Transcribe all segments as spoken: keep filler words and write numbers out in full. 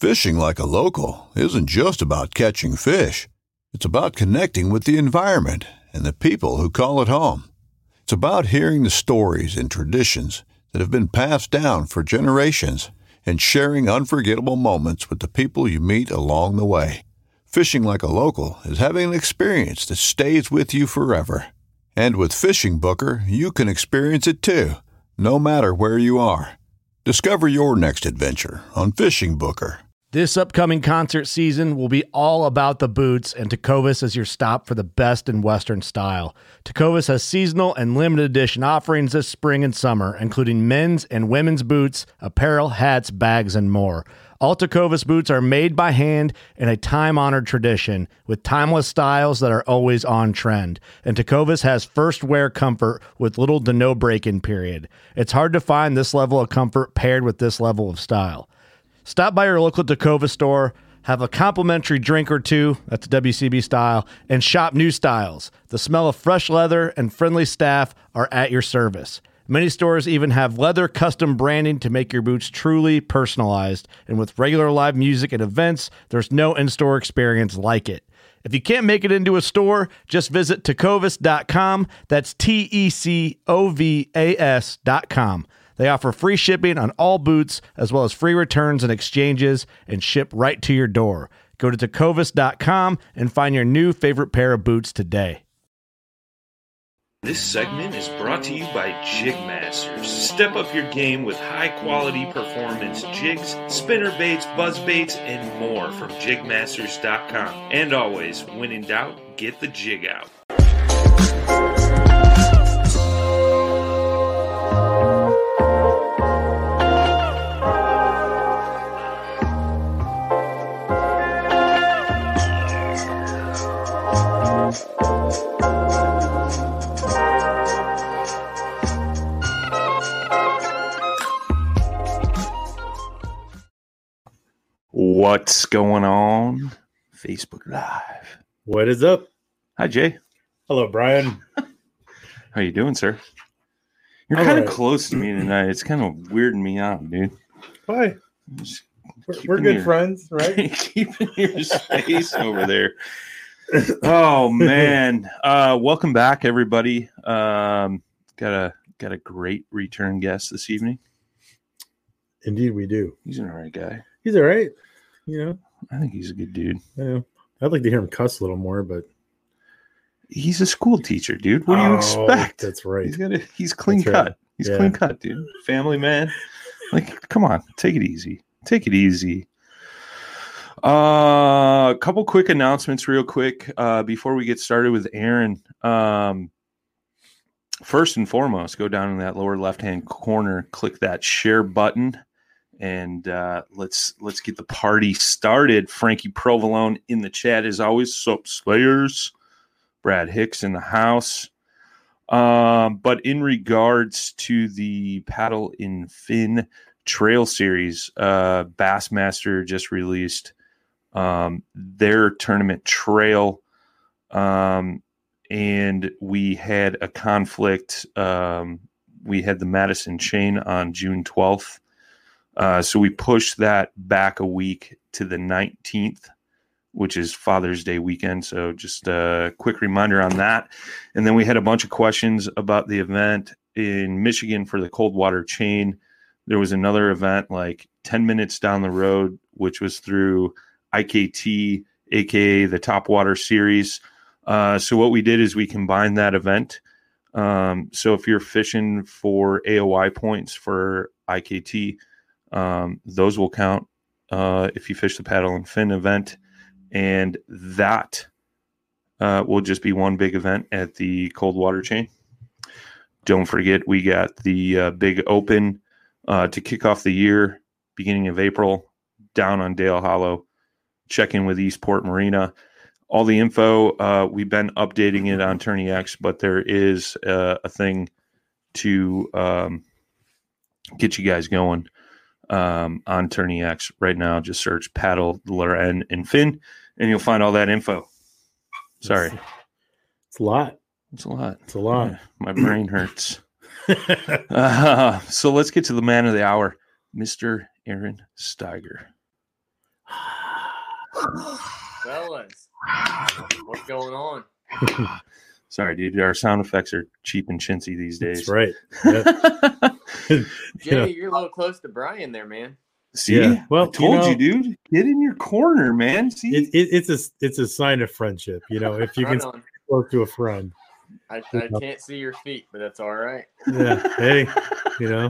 Fishing like a local isn't just about catching fish. It's about connecting with the environment and the people who call it home. It's about hearing the stories and traditions that have been passed down for generations and sharing unforgettable moments with the people you meet along the way. Fishing like a local is having an experience that stays with you forever. And with Fishing Booker, you can experience it too, no matter where you are. Discover your next adventure on Fishing Booker. This upcoming concert season will be all about the boots, and Tecovas is your stop for the best in Western style. Tecovas has seasonal and limited edition offerings this spring and summer, including men's and women's boots, apparel, hats, bags, and more. All Tecovas boots are made by hand in a time-honored tradition with timeless styles that are always on trend. And Tecovas has first wear comfort with little to no break-in period. It's hard to find this level of comfort paired with this level of style. Stop by your local Tecovas store, have a complimentary drink or two, that's W C B style, and shop new styles. The smell of fresh leather and friendly staff are at your service. Many stores even have leather custom branding to make your boots truly personalized. And with regular live music and events, there's no in-store experience like it. If you can't make it into a store, just visit tecovas dot com. That's T E C O V A S dot com. They offer free shipping on all boots, as well as free returns and exchanges, and ship right to your door. Go to tecovas dot com and find your new favorite pair of boots today. This segment is brought to you by Jigmasters. Step up your game with high-quality performance jigs, spinner baits, buzz baits, and more from jigmasters dot com. And always, when in doubt, get the jig out. What's going on? Facebook Live. What is up? Hi, Jay. Hello, Brian. How you doing, sir? You're All kind of right. close to me tonight. It's kind of weirding me out, dude. Why? Just We're, keeping we're good your- friends, right? Keeping your space over there. Oh man. Uh welcome back, everybody. Um got a got a great return guest this evening. Indeed, we do. He's an alright guy. He's all right. You know, I think he's a good dude. I know. I'd like to hear him cuss a little more, but He's a school teacher, dude. What do you Oh, expect? That's right. He's got a, he's clean That's cut. right. He's Yeah. clean cut, dude. Family man. Like, come on, take it easy. Take it easy. Uh, a couple quick announcements, real quick, uh, before we get started with Aaron. Um, first and foremost, go down in that lower left-hand corner, click that share button, and uh, let's let's get the party started. Frankie Provolone in the chat as always. Sup, Slayers. Brad Hicks in the house. Um, but in regards to the Paddle in Fin Trail Series, uh, Bassmaster just released um, their tournament trail. Um, and we had a conflict. Um, we had the Madison Chain on June twelfth. Uh, so we pushed that back a week to the nineteenth, which is Father's Day weekend. So just a quick reminder on that. And then we had a bunch of questions about the event in Michigan for the Coldwater Chain. There was another event like ten minutes down the road, which was through I K T, a k a the Topwater Series. Uh, so what we did is we combined that event. Um, so if you're fishing for A O I points for I K T, um, those will count uh, if you fish the Paddle and Fin event. And that uh, will just be one big event at the Coldwater Chain. Don't forget, we got the uh, big open uh, to kick off the year, beginning of April, down on Dale Hollow. Check in with Eastport Marina. All the info, uh, we've been updating it on Tourney X, but there is uh, a thing to um, get you guys going um, on Tourney X right now. Just search Paddle, the letter N, and Fin, and you'll find all that info. Sorry. It's, it's a lot. It's a lot. It's a lot. Yeah, my brain hurts. uh, so let's get to the man of the hour, Mister Aaron Steiger. Fellas, what's going on? Sorry, dude. Our sound effects are cheap and chintzy these days. That's right. Yeah. Jay, You know, you're a little close to Brian there, man. See, Yeah. Well, I told you you, know- dude. Get in your corner, man. See, it, it, it's a it's a sign of friendship. You know, if you Right can on. close to a friend. I, I can't see your feet, but that's all right. Yeah. Hey, you know.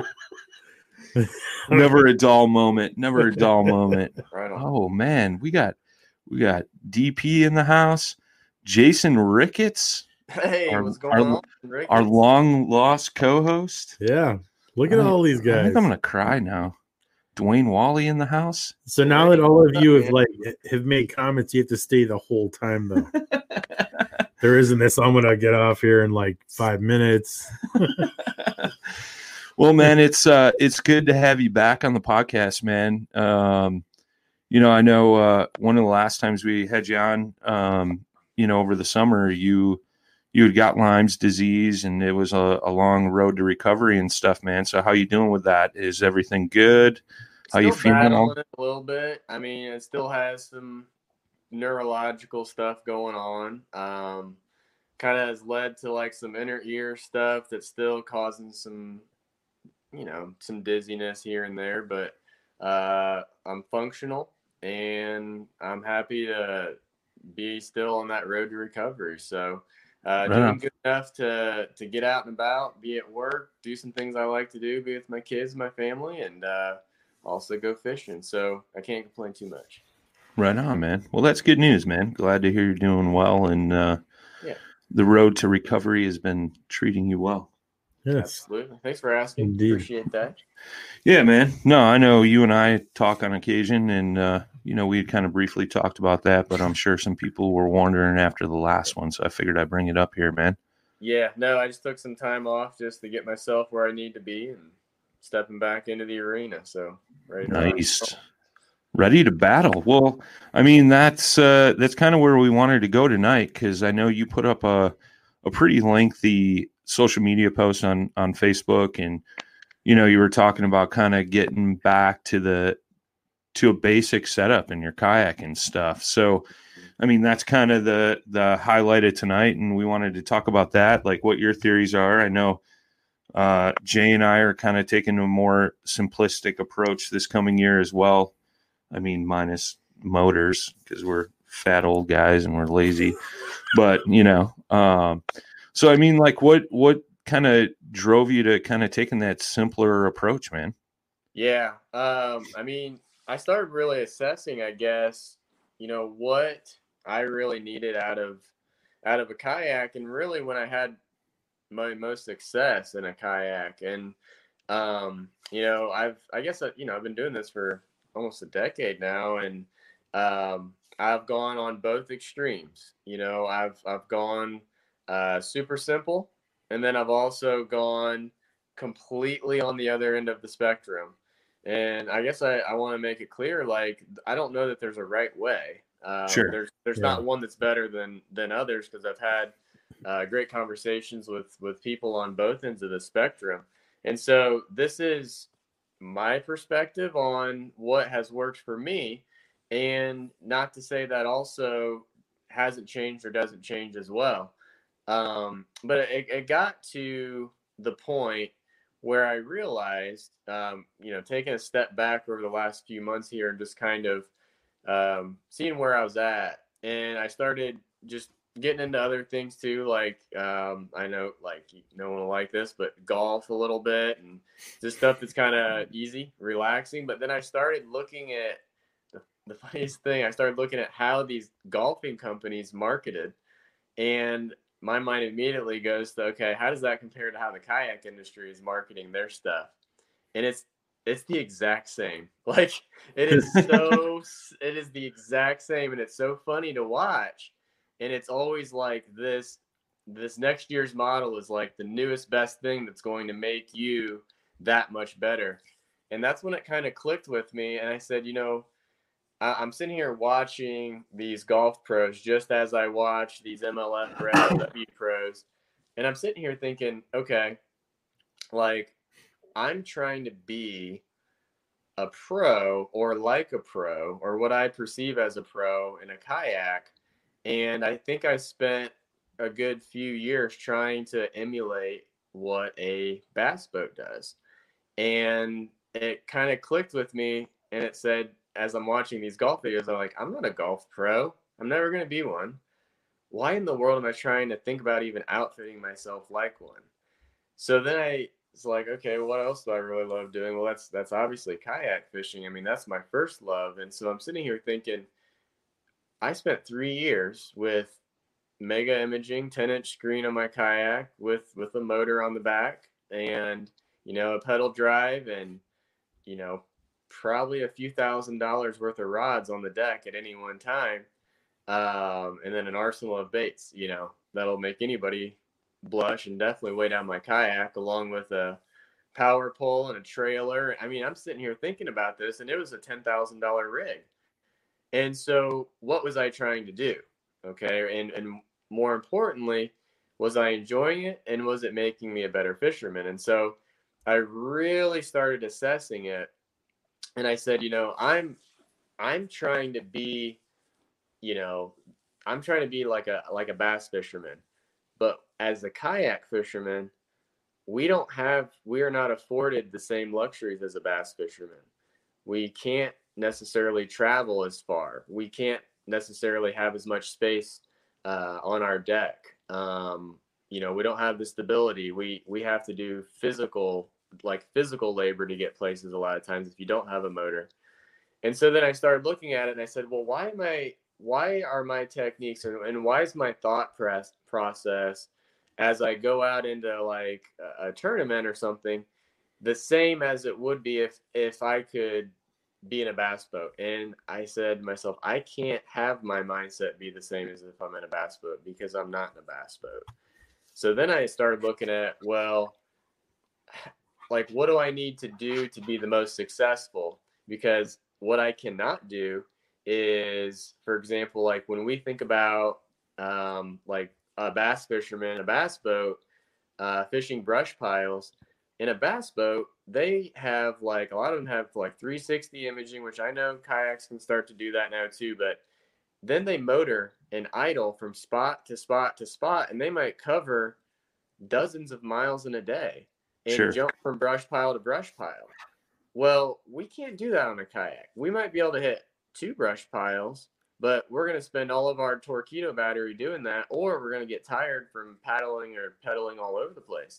never a dull moment. Never a dull moment. Right on. Oh man, we got we got D P in the house. Jason Ricketts, Hey, our- what's going our- on, Rick? our long lost co-host. Yeah. Look at I- all these I guys. think I'm gonna cry now. Dwayne Wally in the house. So now that all of you have Yeah. like have made comments, you have to stay the whole time though. There isn't this. I'm gonna get off here in like five minutes. Well, man, it's uh it's good to have you back on the podcast, man. Um, you know, I know uh one of the last times we had you on, um, you know, over the summer, you you had got Lyme's disease and it was a, a long road to recovery and stuff, man. So how you doing with that? Is everything good? How you Still feeling? battling it a little bit. I mean, it still has some neurological stuff going on. Um, kind of has led to like some inner ear stuff that's still causing some, you know, some dizziness here and there. But uh, I'm functional and I'm happy to be still on that road to recovery. So uh, Right doing on. good enough to to get out and about, be at work, do some things I like to do, be with my kids, my family, and uh, also go fishing. So I can't complain too much. Right on, man. Well, that's good news, man. Glad to hear you're doing well and uh, Yeah. the road to recovery has been treating you well. Yes. Absolutely. Thanks for asking. Indeed. Appreciate that. Yeah, man. No, I know you and I talk on occasion, and uh, you know we had kind of briefly talked about that, but I'm sure some people were wondering after the last one, so I figured I'd bring it up here, man. Yeah, no, I just took some time off just to get myself where I need to be and stepping back into the arena. So ready to rock. Nice, ready to battle. Well, I mean that's uh, that's kind of where we wanted to go tonight because I know you put up a a pretty lengthy social media post on on Facebook and. You know, you were talking about kind of getting back to the to a basic setup in your kayak and stuff. So, I mean, that's kind of the the highlight of tonight, and we wanted to talk about that, like what your theories are. I know uh, Jay and I are kind of taking a more simplistic approach this coming year as well. I mean, minus motors because we're fat old guys and we're lazy, but you know, um, so I mean, like, what what kind of drove you to kind of taking that simpler approach, man? Yeah. Um, I mean, I started really assessing, I guess, you know, what I really needed out of out of a kayak, and really when I had my most success in a kayak. And um, you know, I've I guess I, you know, I've been doing this for almost a decade now, and um, I've gone on both extremes. You know, I've I've gone uh, super simple. And then I've also gone completely on the other end of the spectrum. And I guess I, I want to make it clear, like, I don't know that there's a right way. Um, Sure. There's there's Yeah. not one that's better than than others because I've had uh, great conversations with, with people on both ends of the spectrum. And so this is my perspective on what has worked for me. And not to say that also hasn't changed or doesn't change as well. Um, but it, it got to the point where I realized, um, you know, taking a step back over the last few months here and just kind of um, seeing where I was at. And I started just getting into other things too. Like, um, I know, like, no one will like this, but golf a little bit and just stuff that's kind of easy, relaxing. But then I started looking at the, the funniest thing. I started looking at how these golfing companies marketed. And my mind immediately goes to, okay, how does that compare to how the kayak industry is marketing their stuff? And it's it's the exact same. Like, it is so it is the exact same, and it's so funny to watch. And it's always like this this next year's model is like the newest best thing that's going to make you that much better. And that's when it kind of clicked with me, and I said, you know, I'm sitting here watching these golf pros just as I watch these M L F or F L W pros. And I'm sitting here thinking, okay, like, I'm trying to be a pro or like a pro or what I perceive as a pro in a kayak. And I think I spent a good few years trying to emulate what a bass boat does. And it kind of clicked with me, and it said, as I'm watching these golf videos, I'm like, I'm not a golf pro. I'm never going to be one. Why in the world am I trying to think about even outfitting myself like one? So then I was like, okay, what else do I really love doing? Well, that's that's obviously kayak fishing. I mean, that's my first love. And so I'm sitting here thinking, I spent three years with Mega Imaging ten inch screen on my kayak with with a motor on the back, and you know, a pedal drive, and you know, probably a few thousand dollars worth of rods on the deck at any one time, um, and then an arsenal of baits, you know, that'll make anybody blush and definitely weigh down my kayak, along with a power pole and a trailer. I mean, I'm sitting here thinking about this, and it was a ten thousand dollars rig. And so what was I trying to do? Okay. And, and more importantly, was I enjoying it, and was it making me a better fisherman? And so I really started assessing it, and I said, you know, I'm, I'm trying to be, you know, I'm trying to be like a, like a bass fisherman, but as a kayak fisherman, we don't have, we are not afforded the same luxuries as a bass fisherman. We can't necessarily travel as far. We can't necessarily have as much space uh, on our deck. Um, you know, we don't have the stability. We, we have to do physical like physical labor to get places a lot of times if you don't have a motor. And so then I started looking at it, and I said, well, why am I, why are my techniques, and, and why is my thought press process as I go out into like a, a tournament or something the same as it would be if, if I could be in a bass boat? And I said to myself, I can't have my mindset be the same as if I'm in a bass boat, because I'm not in a bass boat. So then I started looking at, well, like, what do I need to do to be the most successful? Because what I cannot do is, for example, like when we think about um, like a bass fisherman, a bass boat, uh, fishing brush piles, in a bass boat, they have like, a lot of them have like three sixty imaging, which I know kayaks can start to do that now too, but then they motor and idle from spot to spot to spot, and they might cover dozens of miles in a day. And sure. Jump from brush pile to brush pile. Well, we can't do that on a kayak. We might be able to hit two brush piles, but we're going to spend all of our torpedo battery doing that, or we're going to get tired from paddling or pedaling all over the place.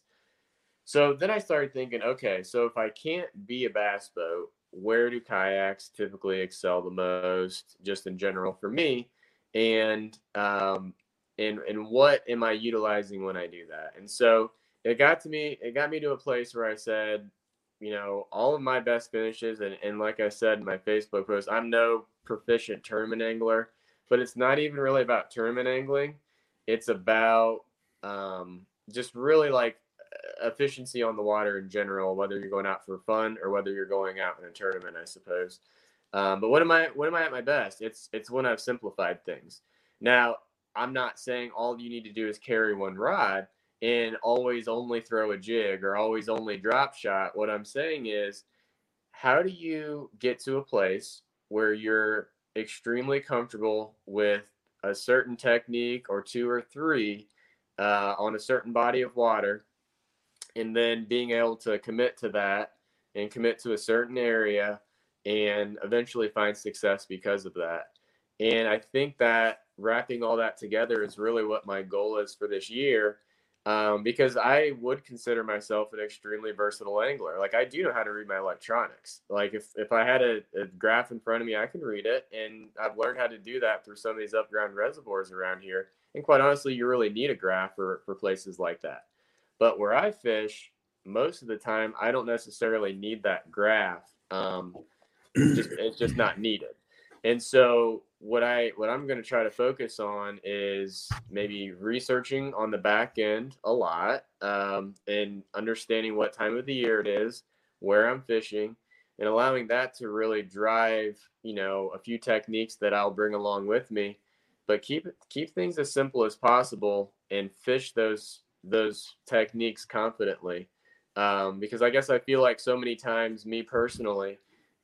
So then I started thinking, okay, so if I can't be a bass boat, where do kayaks typically excel the most, just in general for me? And, um, and, and what am I utilizing when I do that? And so It got to me, it got me to a place where I said, you know, all of my best finishes, and, and like I said in my Facebook post, I'm no proficient tournament angler, but it's not even really about tournament angling. It's about um, just really like efficiency on the water in general, whether you're going out for fun or whether you're going out in a tournament, I suppose. Um, but when am I, when am I at my best? It's, it's when I've simplified things. Now, I'm not saying all you need to do is carry one rod and always only throw a jig or always only drop shot. What I'm saying is, how do you get to a place where you're extremely comfortable with a certain technique or two or three uh, on a certain body of water, and then being able to commit to that and commit to a certain area and eventually find success because of that? And I think that wrapping all that together is really what my goal is for this year. Um, because I would consider myself an extremely versatile angler. Like, I do know how to read my electronics. Like, if, if I had a, a graph in front of me, I can read it. And I've learned how to do that through some of these up-ground reservoirs around here. And quite honestly, you really need a graph for, for places like that. But where I fish, most of the time, I don't necessarily need that graph. Um, it's just, it's just not needed. And so what I what I'm going to try to focus on is maybe researching on the back end a lot, um, and understanding what time of the year it is, where I'm fishing, and allowing that to really drive, you know, a few techniques that I'll bring along with me. But keep keep things as simple as possible and fish those those techniques confidently, um, because I guess I feel like so many times, me personally,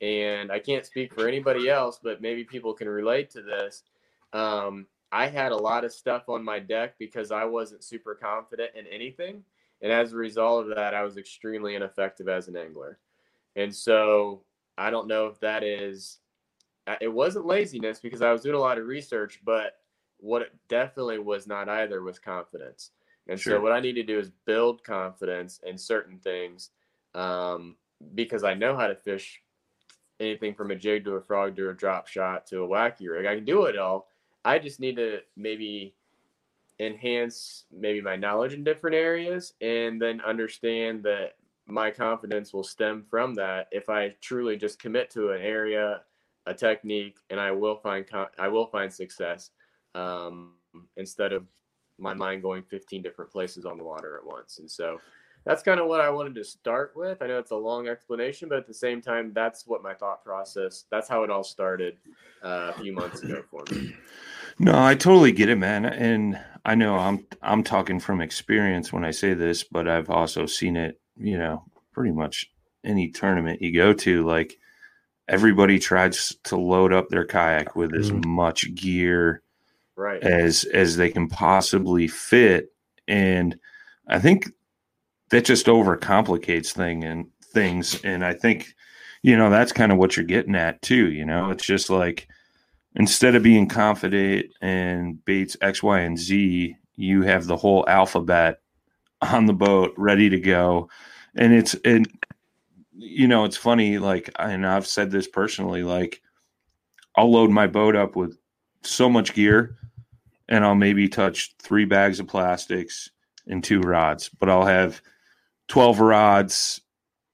and I can't speak for anybody else, but maybe people can relate to this. Um, I had a lot of stuff on my deck because I wasn't super confident in anything. And as a result of that, I was extremely ineffective as an angler. And so I don't know if that is, it wasn't laziness because I was doing a lot of research, but what it definitely was not either was confidence. And Sure. so what I need to do is build confidence in certain things, um, because I know how to fish anything from a jig to a frog to a drop shot to a wacky rig. I can do it all. I just need to maybe enhance maybe my knowledge in different areas, and then understand that my confidence will stem from that if I truly just commit to an area, a technique, and I will find I will find success, um, instead of my mind going fifteen different places on the water at once. And so that's kind of what I wanted to start with. I know it's a long explanation, but at the same time, that's what my thought process, that's how it all started uh, a few months ago for me. No, I totally get it, man. And I know I'm I'm talking from experience when I say this, but I've also seen it, you know, pretty much any tournament you go to. Like, everybody tries to load up their kayak with as Mhm. much gear Right. as as they can possibly fit. And I think that just overcomplicates thing and things. And I think, you know, that's kind of what you're getting at too. You know, it's just like, instead of being confident and baits X, Y, and Z, you have the whole alphabet on the boat ready to go. And it's, and you know, it's funny, like, and I've said this personally, like, I'll load my boat up with so much gear and I'll maybe touch three bags of plastics and two rods, but I'll have twelve rods,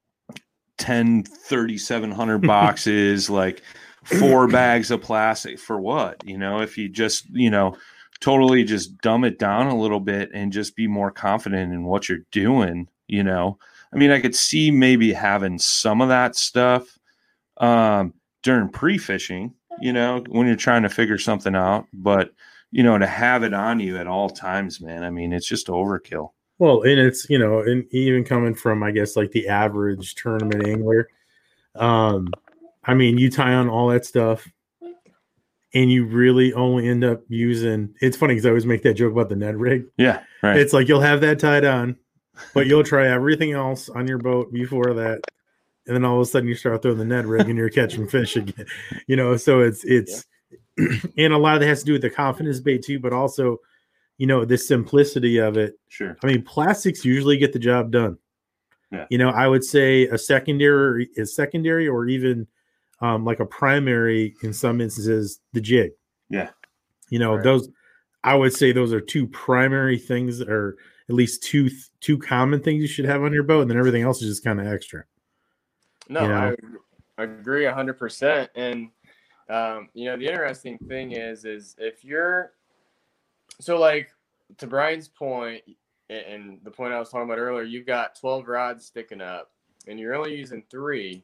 ten thirty-seven hundred boxes, like four bags of plastic for what? You know, if you just, you know, totally just dumb it down a little bit and just be more confident in what you're doing, you know. I mean, I could see maybe having some of that stuff um, during pre-fishing, you know, when you're trying to figure something out. But, you know, to have it on you at all times, man, I mean, it's just overkill. Well, and it's, you know, and even coming from, I guess, like the average tournament angler, um, I mean, you tie on all that stuff and you really only end up using, it's funny because I always make that joke about the Ned rig. Yeah, right. It's like you'll have that tied on, but you'll try everything else on your boat before that. And then all of a sudden you start throwing the Ned rig and you're catching fish again, you know? So it's, it's, yeah. And a lot of that has to do with the confidence bait too, but also, you know, the simplicity of it. Sure. I mean, plastics usually get the job done. Yeah. You know, I would say a secondary is secondary or even um, like a primary in some instances, the jig. Yeah. You know, Right. those, I would say those are two primary things, or at least two, two common things you should have on your boat. And then everything else is just kind of extra. No, You know? I agree a hundred percent. And, um, you know, the interesting thing is, is if you're, so like to Brian's point and the point I was talking about earlier, you've got twelve rods sticking up and you're only using three.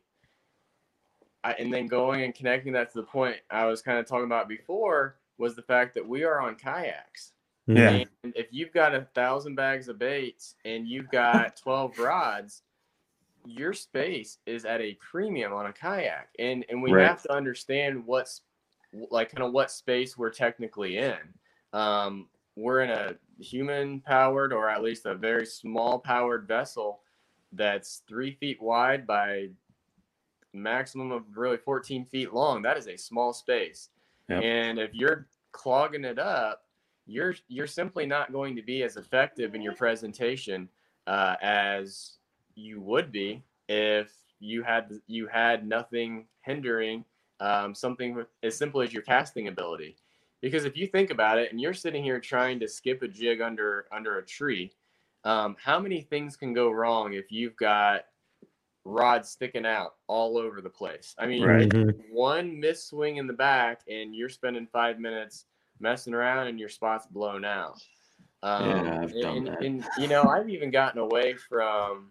I, and then going and connecting that to the point I was kind of talking about before was the fact that we are on kayaks. Yeah. And if you've got a thousand bags of baits and you've got twelve rods, your space is at a premium on a kayak. And and we Right. have to understand what's like kind of what space we're technically in. Um, we're in a human powered, or at least a very small powered vessel that's three feet wide by maximum of really fourteen feet long. That is a small space. Yep. And if you're clogging it up, you're you're simply not going to be as effective in your presentation uh, as you would be if you had you had nothing hindering um, something with, as simple as your casting ability. Because if you think about it, and you're sitting here trying to skip a jig under under a tree, um, how many things can go wrong if you've got rods sticking out all over the place? I mean, Right. Mhm. one miss swing in the back, and you're spending five minutes messing around, and your spot's blown out. Um, Yeah, I've done and, that. and you know, I've even gotten away from,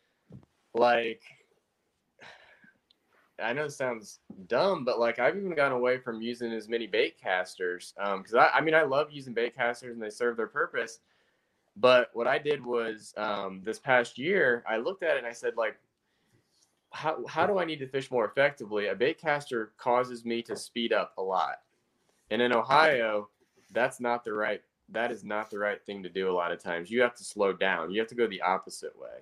like, I know it sounds dumb, but like I've even gotten away from using as many bait casters. Um, because I, I mean, I love using bait casters and they serve their purpose. But what I did was um, this past year, I looked at it and I said, like, how, how do I need to fish more effectively? A bait caster causes me to speed up a lot. And in Ohio, that's not the right, that is not the right thing to do a lot of times. You have to slow down. You have to go the opposite way.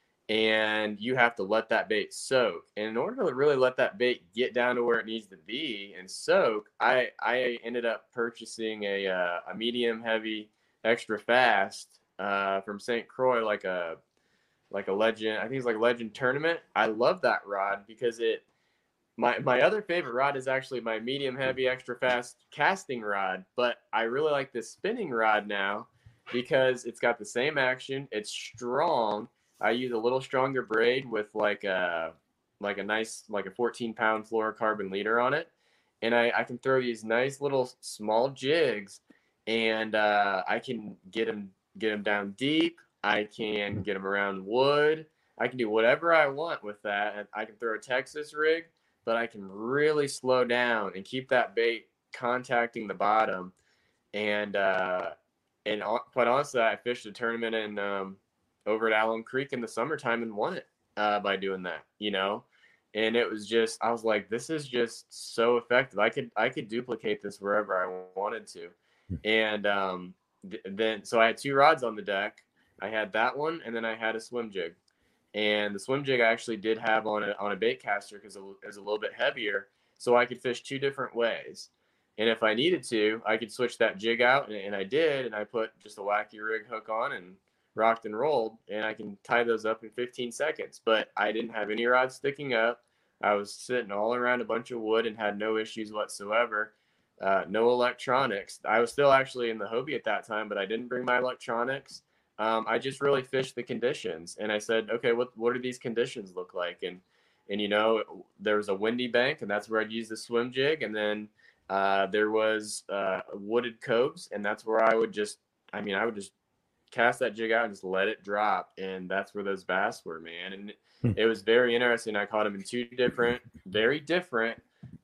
And you have to let that bait soak. And in order to really let that bait get down to where it needs to be and soak, I, I ended up purchasing a, uh, a medium heavy extra fast uh, from Saint Croix, like a, like a Legend, I think it's like Legend Tournament. I love that rod because it, my, my other favorite rod is actually my medium heavy extra fast casting rod, but I really like this spinning rod now because it's got the same action. It's strong. I use a little stronger braid with like a, like a nice, like a fourteen pound fluorocarbon leader on it. And I, I can throw these nice little small jigs and uh, I can get them, get them down deep. I can get them around wood. I can do whatever I want with that. And I can throw a Texas rig, but I can really slow down and keep that bait contacting the bottom. And, uh, and quite honestly, I fished a tournament in, um, over at Alum Creek in the summertime and won it uh, by doing that, you know? And it was just, I was like, this is just so effective. I could, I could duplicate this wherever I wanted to. And um, th- then, so I had two rods on the deck. I had that one, and then I had a swim jig. And the swim jig I actually did have on a, on a bait caster because it was a little bit heavier, so I could fish two different ways. And if I needed to, I could switch that jig out, and, and I did, and I put just a wacky rig hook on and rocked and rolled, and I can tie those up in fifteen seconds. But I didn't have any rods sticking up. I was sitting all around a bunch of wood and had no issues whatsoever. Uh, no electronics. I was still actually in the Hobie at that time, but I didn't bring my electronics. Um, I just really fished the conditions, and I said, okay, what what do these conditions look like? And and you know, there was a windy bank, and that's where I'd use the swim jig, and then uh, there was uh, wooded coves, and that's where I would just, I mean, I would just cast that jig out and just let it drop, and that's where those bass were, man. And hmm. it was very interesting. I caught them in two different, very different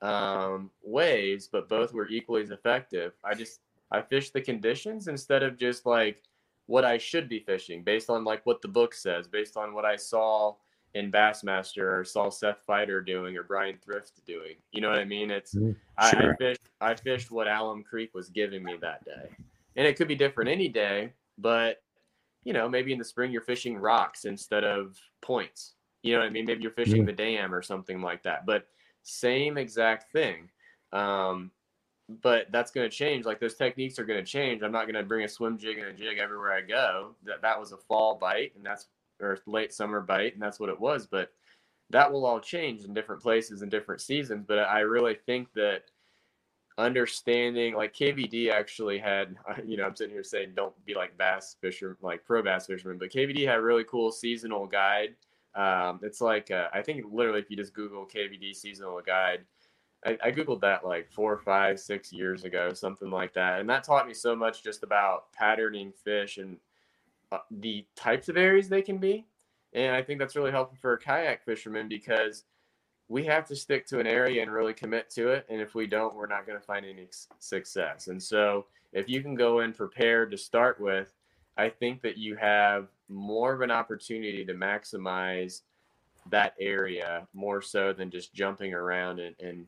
um, ways, but both were equally as effective. I just I fished the conditions instead of just like what I should be fishing based on like what the book says, based on what I saw in Bassmaster or saw Seth Fighter doing or Brian Thrift doing. You know what I mean? It's mm, I, sure. I fished I fished what Alum Creek was giving me that day, and it could be different any day. But, you know, maybe in the spring you're fishing rocks instead of points. You know what I mean? Maybe you're fishing yeah. the dam or something like that. But same exact thing. Um, but that's going to change. Like those techniques are going to change. I'm not going to bring a swim jig and a jig everywhere I go. That that was a fall bite, and that's or late summer bite, and that's what it was. But that will all change in different places and different seasons. But I really think that understanding, like K V D actually had, you know, I'm sitting here saying don't be like bass fisher, like pro bass fishermen, but K V D had a really cool seasonal guide. Um, it's like, uh, I think literally if you just Google K V D seasonal guide, I, I Googled that like four, five, six years ago, something like that. And that taught me so much just about patterning fish and uh, the types of areas they can be. And I think that's really helpful for a kayak fisherman because we have to stick to an area and really commit to it. And if we don't, we're not going to find any success. And so if you can go in prepared to start with, I think that you have more of an opportunity to maximize that area more so than just jumping around and, and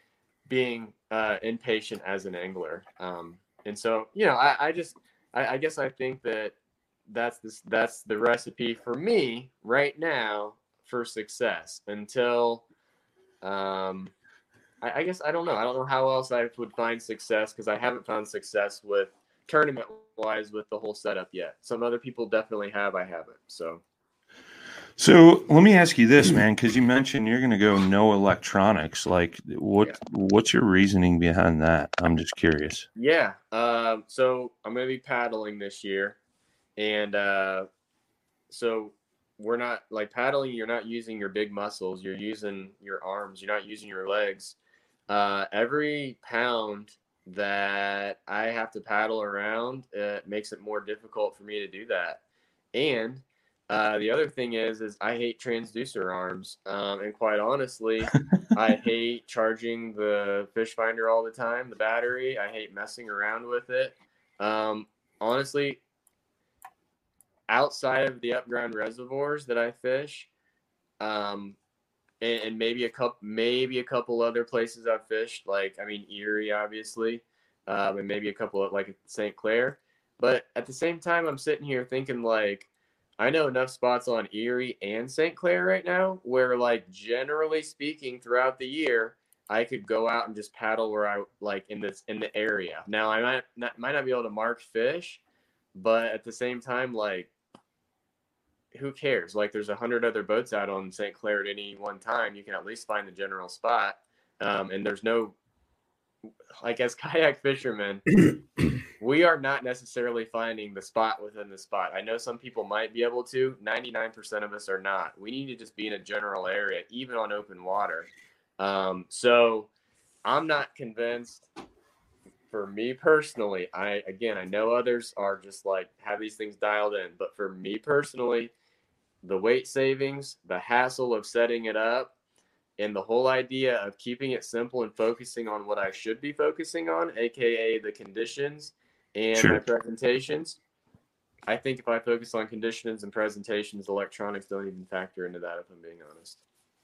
being uh, impatient as an angler. Um, and so, you know, I, I just, I, I guess I think that that's this, that's the recipe for me right now for success until, Um, I, I guess I don't know. I don't know how else I would find success because I haven't found success with tournament wise with the whole setup yet. Some other people definitely have. I haven't. So, so let me ask you this, man, because you mentioned you're going to go no electronics. Like, what? Yeah. What's your reasoning behind that? I'm just curious. Yeah. Um. So I'm going to be paddling this year, and uh, so. We're not like paddling. You're not using your big muscles. You're using your arms. You're not using your legs. Uh, every pound that I have to paddle around, it makes it more difficult for me to do that. And uh, the other thing is, is I hate transducer arms. Um, and quite honestly, I hate charging the fish finder all the time, the battery. I hate messing around with it. Um, honestly, outside of the upground reservoirs that I fish, um, and, and maybe a couple, maybe a couple other places I've fished, like, I mean, Erie, obviously, um, and maybe a couple of, like, Saint Clair. But at the same time, I'm sitting here thinking, like, I know enough spots on Erie and Saint Clair right now where, like, generally speaking, throughout the year, I could go out and just paddle where I like in this in the area. Now, I might not might not be able to mark fish, but at the same time, like, who cares? Like, there's a hundred other boats out on Saint Clair at any one time. You can at least find the general spot, um, and there's no, like, as kayak fishermen, we are not necessarily finding the spot within the spot. I know some people might be able to. ninety-nine percent of us are not. We need to just be in a general area, even on open water. Um, so I'm not convinced. For me personally, I, again, I know others are just like have these things dialed in, but for me personally, the weight savings, the hassle of setting it up, and the whole idea of keeping it simple and focusing on what I should be focusing on, A K A the conditions and Sure. my presentations. I think if I focus on conditions and presentations, electronics don't even factor into that, if I'm being honest.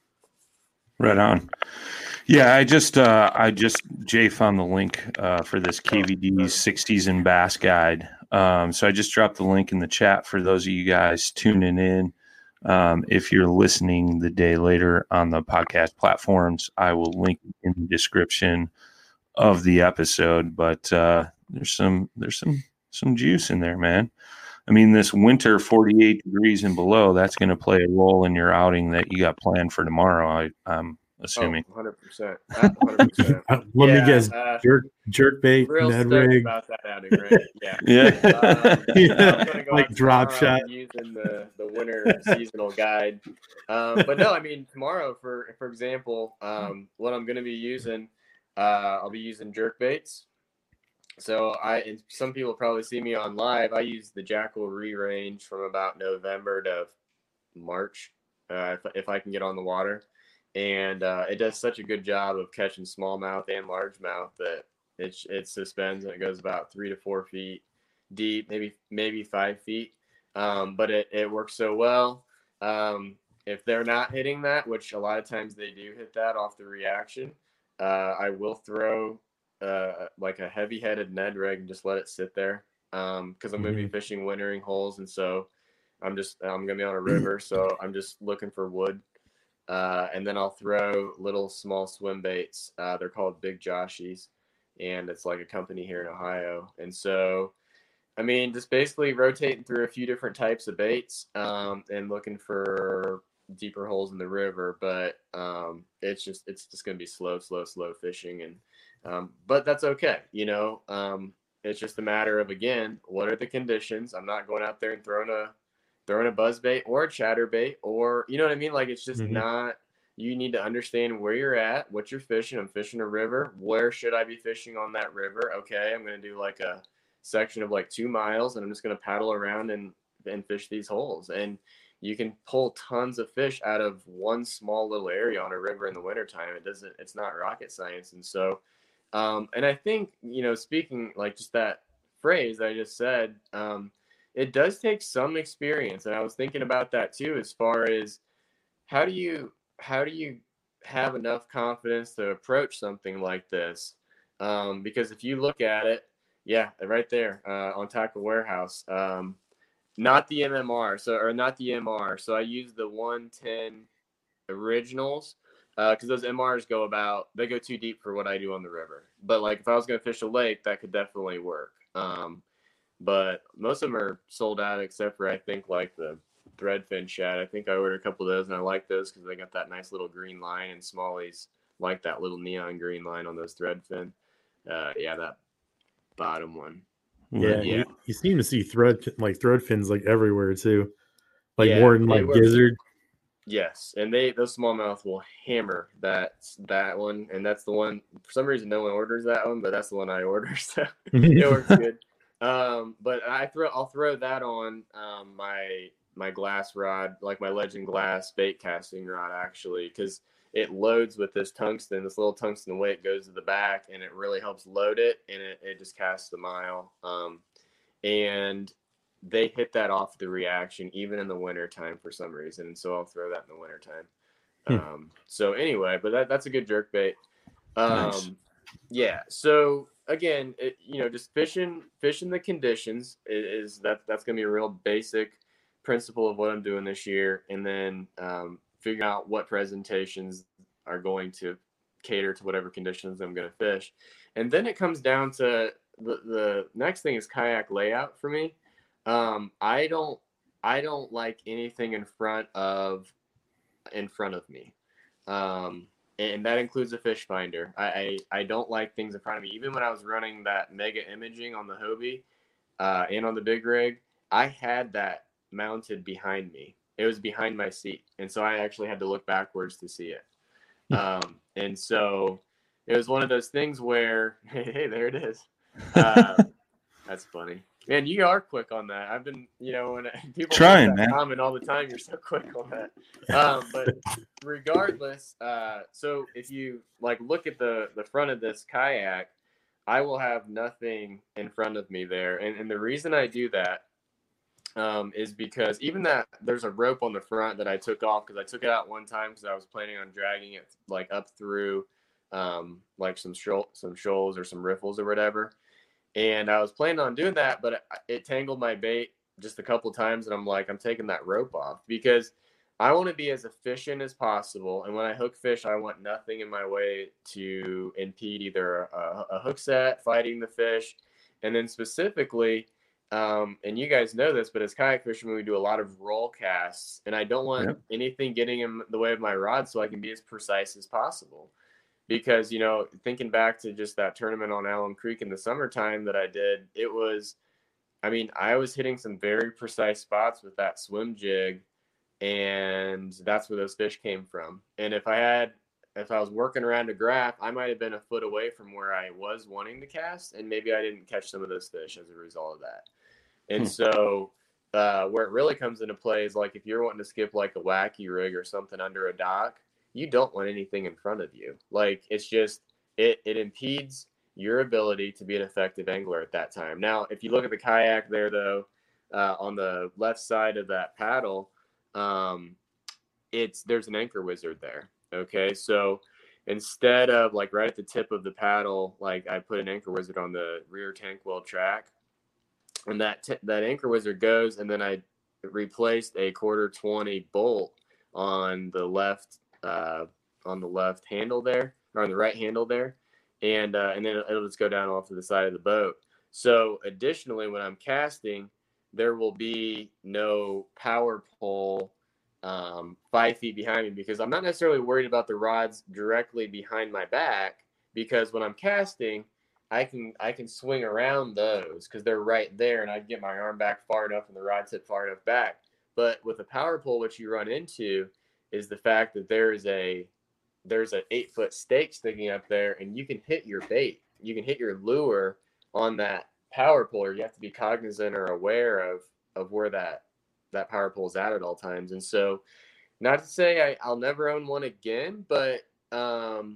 Right on. Yeah, I just uh, I just Jay found the link uh, for this K V D six season bass guide. Um, so I just dropped the link in the chat for those of you guys tuning in. Um, if you're listening the day later on the podcast platforms, I will link in the description of the episode. But uh, there's some there's some some juice in there, man. I mean, this winter, forty-eight degrees and below, that's going to play a role in your outing that you got planned for tomorrow, I, I'm assuming. Oh, one hundred percent. one hundred percent. Uh, let Yeah, me guess. uh, jerk, jerk bait, Real Ned stoked rig. about that outing, right? Yeah. Yeah. Um, Yeah, I'm gonna go like out drop tomorrow shot. using the, the winter seasonal guide. Um, but no, I mean, tomorrow, for for example, um, what I'm going to be using, uh, I'll be using jerk baits. So I, and some people probably see me on live. I use the Jackal re-range from about November to March, uh, if, if I can get on the water. And uh, it does such a good job of catching smallmouth and largemouth that it it suspends and it goes about three to four feet deep, maybe maybe five feet. Um, but it, it works so well. Um, if they're not hitting that, which a lot of times they do hit that off the reaction, uh, I will throw uh, like a heavy-headed Ned rig and just let it sit there, um, because I'm going to be fishing wintering holes, and so I'm just I'm going to be on a river, so I'm just looking for wood. Uh, and then I'll throw little small swim baits. Uh, they're called Big Joshies, and it's like a company here in Ohio. And so, I mean, just basically rotating through a few different types of baits, um, and looking for deeper holes in the river. But um, it's just it's just going to be slow, slow, slow fishing, and um, but that's okay. You know, um, it's just a matter of, again, what are the conditions? I'm not going out there and throwing a throwing a buzz bait or a chatterbait, or, you know what I mean? Like, it's just mm-hmm. not, you need to understand where you're at, what you're fishing. I'm fishing a river. Where should I be fishing on that river? Okay, I'm going to do like a section of like two miles, and I'm just going to paddle around and, and fish these holes. And you can pull tons of fish out of one small little area on a river in the wintertime. It doesn't, it's not rocket science. And so, um, and I think, you know, speaking like just that phrase I just said, um, it does take some experience. And I was thinking about that too, as far as how do you, how do you have enough confidence to approach something like this? Um, because if you look at it, yeah, right there, uh, on Tackle Warehouse, um, not the M M R, so, or not the M R. So I use the one ten originals, uh, cause those M Rs go about, they go too deep for what I do on the river. But like, if I was going to fish a lake, that could definitely work. Um, But most of them are sold out, except for, I think, like the threadfin shad. I think I ordered a couple of those, and I like those because they got that nice little green line, and smallies like that little neon green line on those threadfin. Uh, yeah, that bottom one. Yeah, yeah. You, you seem to see thread like thread fins like everywhere too, like Yeah, more than like were, gizzard. Yes, and they those smallmouth will hammer that that one, and that's the one. For some reason, no one orders that one, but that's the one I order, so it works good. Um, but I throw, I'll throw that on, um, my, my glass rod, like my Legend Glass bait casting rod, actually, cause it loads with this tungsten, this little tungsten weight goes to the back, and it really helps load it. And it, it just casts a mile. Um, and they hit that off the reaction, even in the winter time for some reason. And so I'll throw that in the winter time. Um, hmm. So anyway, but that, that's a good jerk bait. Um, Nice. Yeah. So again, it, you know, just fishing, fishing the conditions is, is that that's going to be a real basic principle of what I'm doing this year. And then um, figuring out what presentations are going to cater to whatever conditions I'm going to fish. And then it comes down to the, the next thing is kayak layout for me. Um, I don't, I don't like anything in front of, in front of me. Um, and that includes a fish finder. I, I, I don't like things in front of me. Even when I was running that mega imaging on the Hobie uh, and on the big rig, I had that mounted behind me. It was behind my seat. And so I actually had to look backwards to see it. Um, and so it was one of those things where, hey, there it is. Uh, that's funny. Man, you are quick on that. I've been, you know, when people trying, that man, comment all the time, you're so quick on that. Um, but regardless, uh, so if you like look at the the front of this kayak, I will have nothing in front of me there, and and the reason I do that um, is because even that there's a rope on the front that I took off because I took it out one time because I was planning on dragging it like up through um, like some shoal, some shoals or some riffles or whatever. And I was planning on doing that, but it, it tangled my bait just a couple times. And I'm like, I'm taking that rope off because I want to be as efficient as possible. And when I hook fish, I want nothing in my way to impede either a, a hook set, fighting the fish. And then specifically, um, and you guys know this, but as kayak fishermen, we do a lot of roll casts. And I don't want yep. anything getting in the way of my rod so I can be as precise as possible. Because, you know, thinking back to just that tournament on Alum Creek in the summertime that I did, it was, I mean, I was hitting some very precise spots with that swim jig, and that's where those fish came from. And if I had, if I was working around a graph, I might have been a foot away from where I was wanting to cast, and maybe I didn't catch some of those fish as a result of that. And hmm. so uh, where it really comes into play is like if you're wanting to skip like a wacky rig or something under a dock, you don't want anything in front of you. Like it's just, it, it impedes your ability to be an effective angler at that time. Now, if you look at the kayak there though, uh, on the left side of that paddle, um, it's, there's an anchor wizard there. Okay. So instead of like right at the tip of the paddle, like I put an anchor wizard on the rear tank wheel track, and that, t- that anchor wizard goes, and then I replaced a quarter twenty bolt on the left uh on the left handle there, or on the right handle there, and uh and then it'll just go down off to the side of the boat. So additionally, when I'm casting, there will be no power pole um five feet behind me, because I'm not necessarily worried about the rods directly behind my back, because when I'm casting, I can I can swing around those because they're right there, and I can get my arm back far enough and the rod tip far enough back. But with a power pole, what you run into is the fact that there is a there's an eight foot stake sticking up there, and you can hit your bait, you can hit your lure on that power pole, or you have to be cognizant or aware of of where that that power pole is at at all times. And so, not to say I, I'll never own one again, but um,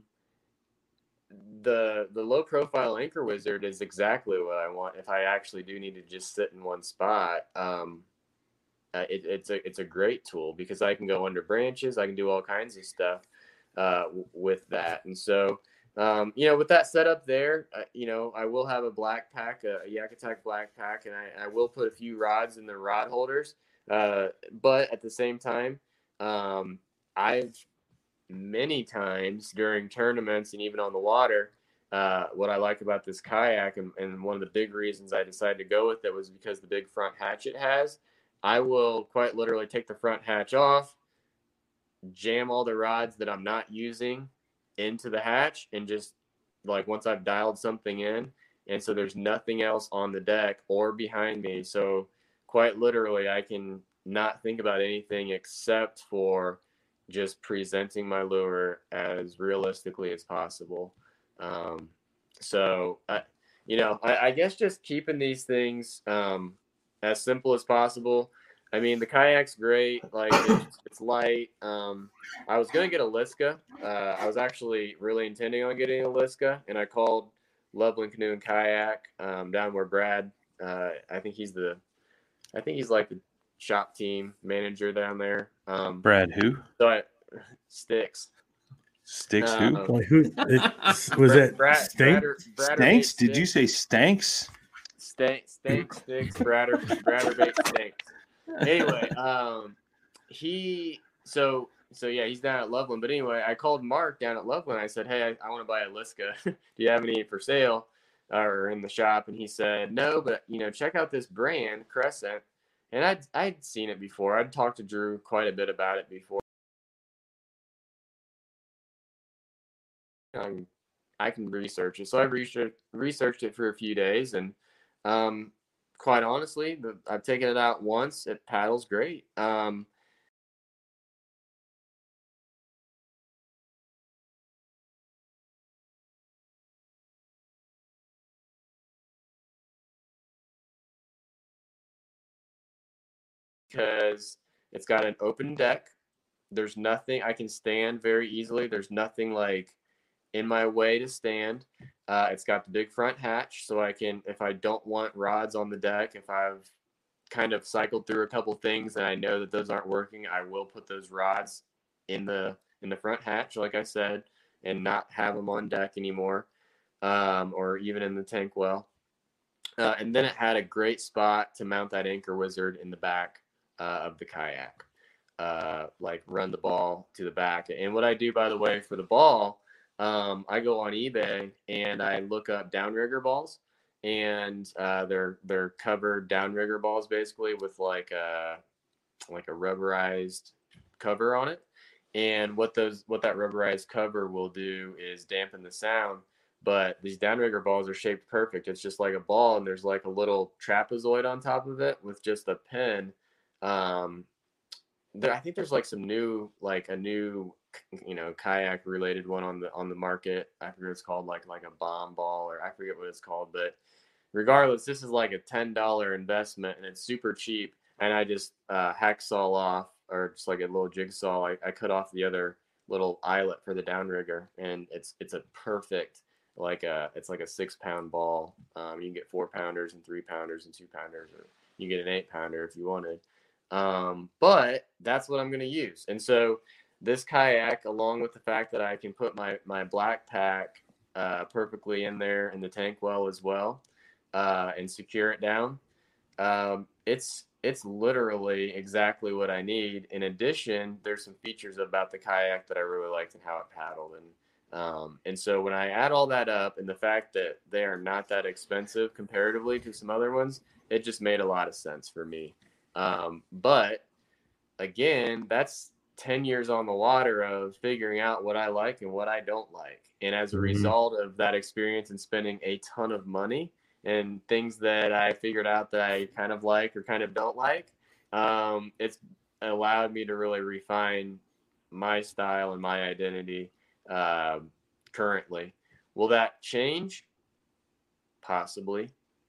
the the low profile anchor wizard is exactly what I want if I actually do need to just sit in one spot. Um, Uh, it, it's a it's a great tool because I can go under branches. I can do all kinds of stuff uh, w- with that. And so, um, you know, with that setup there, uh, you know, I will have a black pack, a, a Yak Attack black pack, and I, I will put a few rods in the rod holders. Uh, but at the same time, um, I've many times during tournaments and even on the water, uh, what I like about this kayak, and, and one of the big reasons I decided to go with it was because the big front hatch it has. I will quite literally take the front hatch off, jam all the rods that I'm not using into the hatch, and just like once I've dialed something in, and so there's nothing else on the deck or behind me. So quite literally, I can not think about anything except for just presenting my lure as realistically as possible. Um, so, I, you know, I, I guess just keeping these things um, as simple as possible. I mean, the kayak's great. Like it's, it's light. Um, I was going to get a Liska. Uh, I was actually really intending on getting a Liska, and I called Loveland Canoe and Kayak um, down where Brad, uh, I think he's the, I think he's like the shop team manager down there. Um, Brad who? So I, Sticks. Sticks Uh, who? Boy, who it, was that? Brad, Stink? Bradder, Bradder Stanks? bait Did you sticks. say Stanks? Stank, stank sticks, Bradder, Bradder bait stinks. Anyway, um, he so so yeah, he's down at Loveland. But anyway, I called Mark down at Loveland. I said, hey, I, I want to buy a Liska. Do you have any for sale or in the shop? And he said, no, but you know, check out this brand, Crescent. And I'd I'd seen it before. I'd talked to Drew quite a bit about it before. Um, I can research it. So I researched researched it for a few days, and um, quite honestly, the, I've taken it out once. It paddles great. Um, because it's got an open deck. There's nothing I can stand very easily. There's nothing like in my way to stand. Uh, it's got the big front hatch, so I can, if I don't want rods on the deck, if I've kind of cycled through a couple things and I know that those aren't working, I will put those rods in the in the front hatch, like I said, and not have them on deck anymore, um, or even in the tank well. Uh, and then it had a great spot to mount that Anchor Wizard in the back uh, of the kayak, uh, like run the ball to the back. And what I do, by the way, for the ball, um, I go on eBay and I look up downrigger balls, and uh, they're they're covered downrigger balls basically with like a like a rubberized cover on it. And what those what that rubberized cover will do is dampen the sound. But these downrigger balls are shaped perfect. It's just like a ball, and there's like a little trapezoid on top of it with just a pin. Um, there, I think there's like some new, like a new, you know, kayak related one on the on the market. I forget what it's called, like like a bomb ball, or I forget what it's called. But regardless, this is like a ten dollar investment, and it's super cheap. And I just uh, hacksaw off, or just like a little jigsaw. I, I cut off the other little eyelet for the downrigger, and it's it's a perfect. Like a, it's like a six pound ball. Um, you can get four pounders and three pounders and two pounders, or you get an eight pounder if you wanted. Um, but that's what I'm going to use. And so this kayak, along with the fact that I can put my, my black pack uh, perfectly in there in the tank well as well, uh, and secure it down. Um, it's, it's literally exactly what I need. In addition, there's some features about the kayak that I really liked and how it paddled. And, Um, and so when I add all that up, and the fact that they are not that expensive comparatively to some other ones, it just made a lot of sense for me. Um, but again, that's ten years on the water of figuring out what I like and what I don't like. And as a Mhm. result of that experience and spending a ton of money and things that I figured out that I kind of like or kind of don't like, um, it's allowed me to really refine my style and my identity. Uh, currently, will that change? Possibly.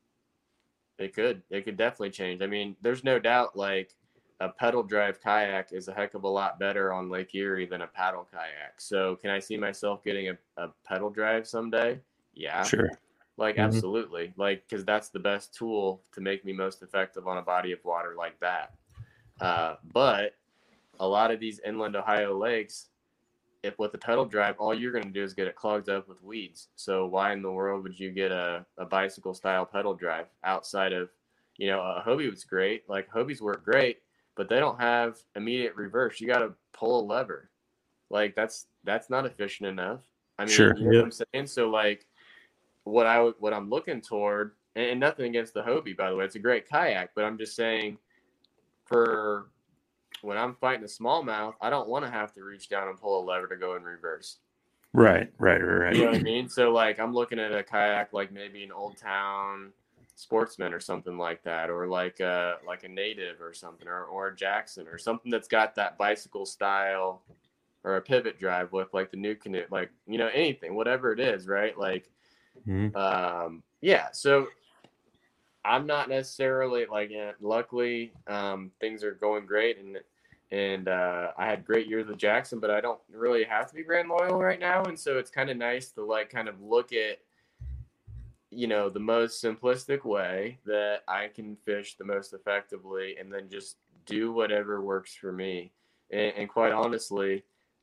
It could. It could definitely change. I mean, there's no doubt. Like a pedal drive kayak is a heck of a lot better on Lake Erie than a paddle kayak. So, can I see myself getting a, a pedal drive someday? Yeah. Sure. Like Mhm. absolutely. Like because that's the best tool to make me most effective on a body of water like that. Uh, but a lot of these inland Ohio lakes, if with the pedal drive, all you're going to do is get it clogged up with weeds. So why in the world would you get a, a bicycle style pedal drive outside of, you know, a Hobie was great. Like Hobies work great, but they don't have immediate reverse. You got to pull a lever. Like that's, that's not efficient enough. I mean, Sure. you know Yep. what I'm saying? So like what I would, what I'm looking toward, and, and nothing against the Hobie, by the way, it's a great kayak, but I'm just saying for, when I'm fighting a smallmouth, I don't want to have to reach down and pull a lever to go in reverse. Right, right, right, You know what I right. mean? So like I'm looking at a kayak like maybe an Old Town Sportsman or something like that, or like a like a Native or something, or or a Jackson or something that's got that bicycle style, or a pivot drive with like the new canoe, like you know anything, whatever it is, right? Like, Mhm. um, yeah. So I'm not necessarily like, yeah, luckily, um, things are going great, and and uh, I had great years with Jackson, but I don't really have to be brand loyal right now, and so it's kind of nice to like kind of look at, you know, the most simplistic way that I can fish the most effectively, and then just do whatever works for me. And, and quite honestly,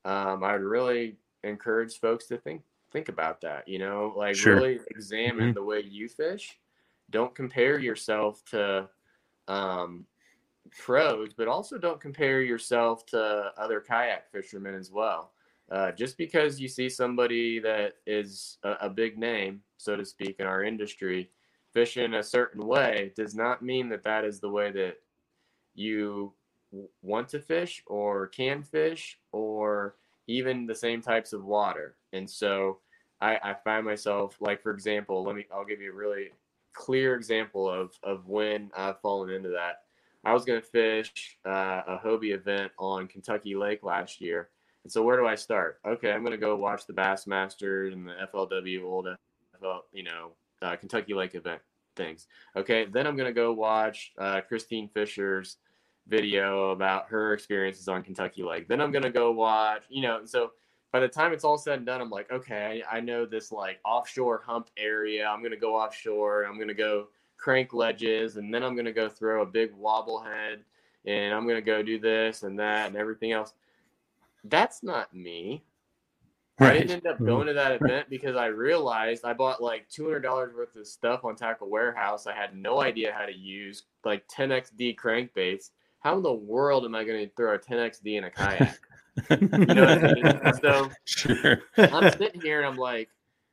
um, I would really encourage folks to think think about that. You know, like Sure. really examine Mhm. the way you fish. Don't compare yourself to um, pros, but also don't compare yourself to other kayak fishermen as well. Uh, just because you see somebody that is a, a big name, so to speak, in our industry, fishing a certain way does not mean that that is the way that you w- want to fish or can fish or even the same types of water. And so I, I find myself, like, for example, let me, I'll give you a really clear example of, of when I've fallen into that. I was going to fish uh, a Hobie event on Kentucky Lake last year. And so where do I start? Okay, I'm going to go watch the Bassmasters and the F L W old F L, you know, uh, Kentucky Lake event things. Okay, then I'm going to go watch uh, Christine Fisher's video about her experiences on Kentucky Lake. Then I'm going to go watch, you know, so by the time it's all said and done, I'm like, okay, I, I know this like offshore hump area. I'm going to go offshore. I'm going to go crank ledges, and then I'm going to go throw a big wobble head, and I'm going to go do this and that and everything else. That's not me. I didn't end up going to that event because I realized I bought like two hundred dollars worth of stuff on Tackle Warehouse. I had no idea how to use like ten X D crankbaits. How in the world am I going to throw a ten X D in a kayak? You know what I mean? So Sure. I'm sitting here and I'm like,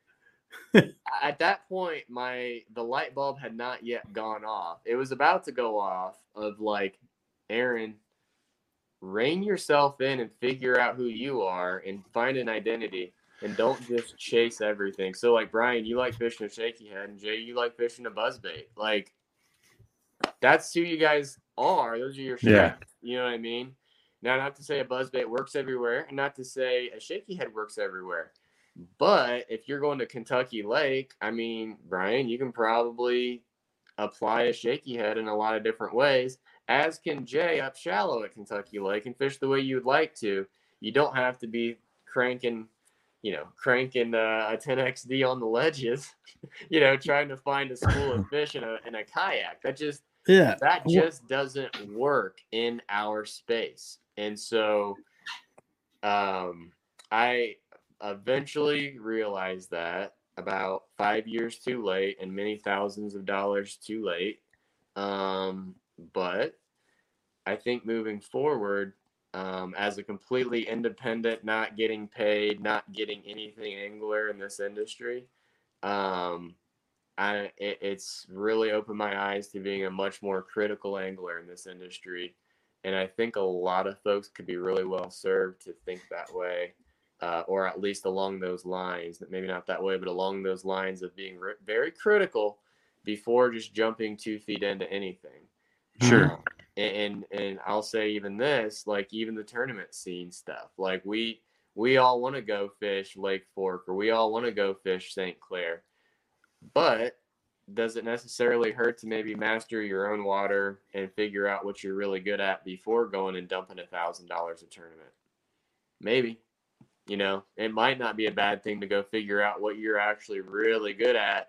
at that point, my the light bulb had not yet gone off. It was about to go off of like, Aaron, rein yourself in and figure out who you are and find an identity, and don't just chase everything. So like, Brian, you like fishing a shaky head, and Jay, you like fishing a buzzbait. Like, that's who you guys are. Those are your strengths. Yeah. You know what I mean? Now, not to say a buzzbait works everywhere, and not to say a shaky head works everywhere. But if you're going to Kentucky Lake, I mean, Brian, you can probably apply a shaky head in a lot of different ways, as can Jay up shallow at Kentucky Lake, and fish the way you'd like to. You don't have to be cranking, you know, cranking uh, a ten X D on the ledges, you know, trying to find a school of fish in a in a kayak. That just Yeah. that just doesn't work in our space. And so um, I eventually realized that about five years too late and many thousands of dollars too late. Um, but I think moving forward, um, as a completely independent, not getting paid, not getting anything angler in this industry, um, I, it, it's really opened my eyes to being a much more critical angler in this industry. And I think a lot of folks could be really well served to think that way, uh, or at least along those lines, maybe not that way, but along those lines of being re- very critical before just jumping two feet into anything. Sure. Um, and, and I'll say even this, like even the tournament scene stuff, like we, we all want to go fish Lake Fork, or we all want to go fish Saint Clair, but does it necessarily hurt to maybe master your own water and figure out what you're really good at before going and dumping a thousand dollars a tournament? Maybe. You know, it might not be a bad thing to go figure out what you're actually really good at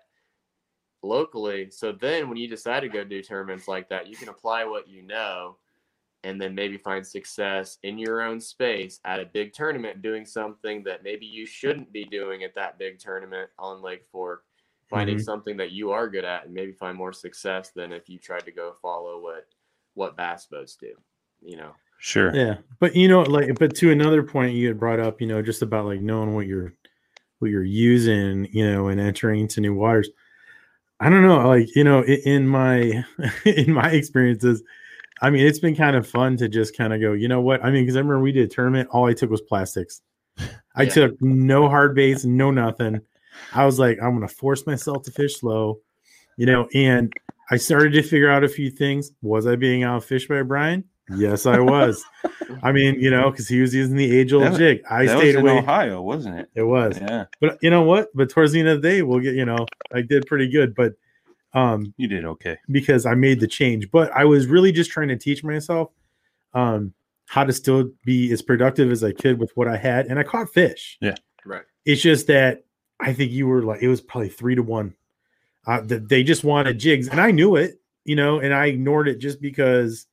locally. So then when you decide to go do tournaments like that, you can apply what you know and then maybe find success in your own space at a big tournament doing something that maybe you shouldn't be doing at that big tournament on Lake Fork. Finding mm-hmm. something that you are good at and maybe find more success than if you tried to go follow what what bass boats do, you know. Sure. Yeah. But you know, like but to another point you had brought up, you know, just about like knowing what you're what you're using, you know, and entering into new waters. I don't know, like, you know, in, in my in my experiences, I mean, it's been kind of fun to just kind of go, you know what? I mean, because I remember we did a tournament, all I took was plastics. I yeah. took no hard baits, no nothing. I was like, I'm going to force myself to fish slow, you know, and I started to figure out a few things. Was I being outfished by Brian? Yes, I was. I mean, you know, because he was using the age-old that, jig. I that stayed was away. in Ohio, wasn't it? It was. Yeah. But you know what? But towards the end of the day, we'll get, you know, I did pretty good. But um, you did okay. Because I made the change. But I was really just trying to teach myself um, how to still be as productive as I could with what I had. And I caught fish. Yeah. Right. It's just that I think you were like, it was probably three to one. Uh, that they just wanted jigs, and I knew it, you know, and I ignored it just because.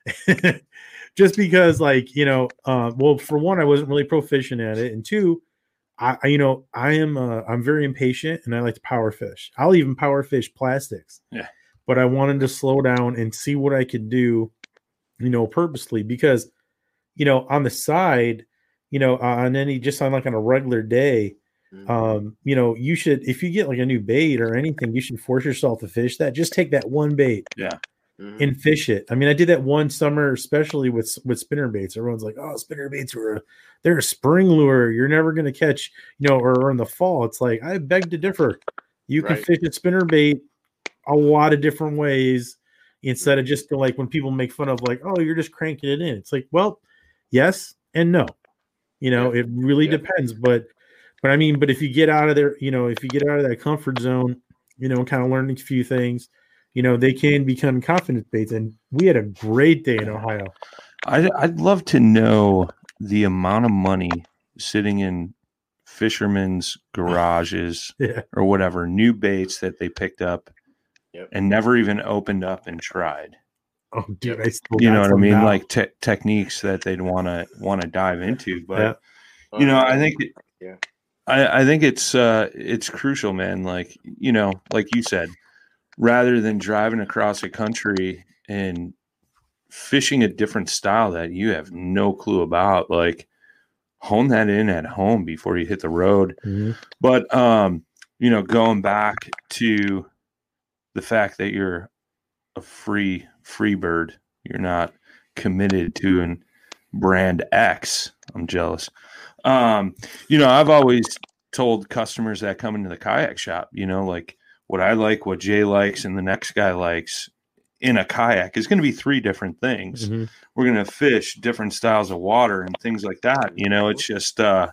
just because, like, you know, uh, well, for one, I wasn't really proficient at it, and two, I, I you know, I am uh, I'm very impatient, and I like to power fish. I'll even power fish plastics. Yeah. But I wanted to slow down and see what I could do, you know, purposely, because, you know, on the side, you know, on any, just on like on a regular day, mm-hmm. um, you know, you should, if you get like a new bait or anything, you should force yourself to fish that. Just take that one bait. Yeah. Mm-hmm. And fish it. I mean, I did that one summer, especially with with spinner baits. Everyone's like, "Oh, spinner baits are a, they're a spring lure. You're never going to catch, you know." Or, or in the fall, it's like, I beg to differ. You right. can fish a spinner bait a lot of different ways instead of just like when people make fun of like, "Oh, you're just cranking it in." It's like, well, yes and no. You know, yeah. it really yeah. depends. But, but I mean, but if you get out of there, you know, if you get out of that comfort zone, you know, and kind of learn a few things, you know, they can become confidence baits. And we had a great day in Ohio. I'd, I'd love to know the amount of money sitting in fishermen's garages yeah. or whatever, new baits that they picked up yep. and never even opened up and tried. Oh, dude, I still you know what I mean? Now. Like te- techniques that they'd want to want to dive into. But, yeah. you know, I think it, yeah. I, I think it's uh, it's crucial, man. Like, you know, like you said, rather than driving across the country and fishing a different style that you have no clue about, like hone that in at home before you hit the road. Mm-hmm. But, um, you know, going back to the fact that you're a free, free bird, you're not committed to an brand X. I'm jealous. Um, you know, I've always told customers that come into the kayak shop, you know, like, what I like, what Jay likes, and the next guy likes in a kayak is going to be three different things. Mm-hmm. We're going to fish different styles of water and things like that. You know, it's just uh,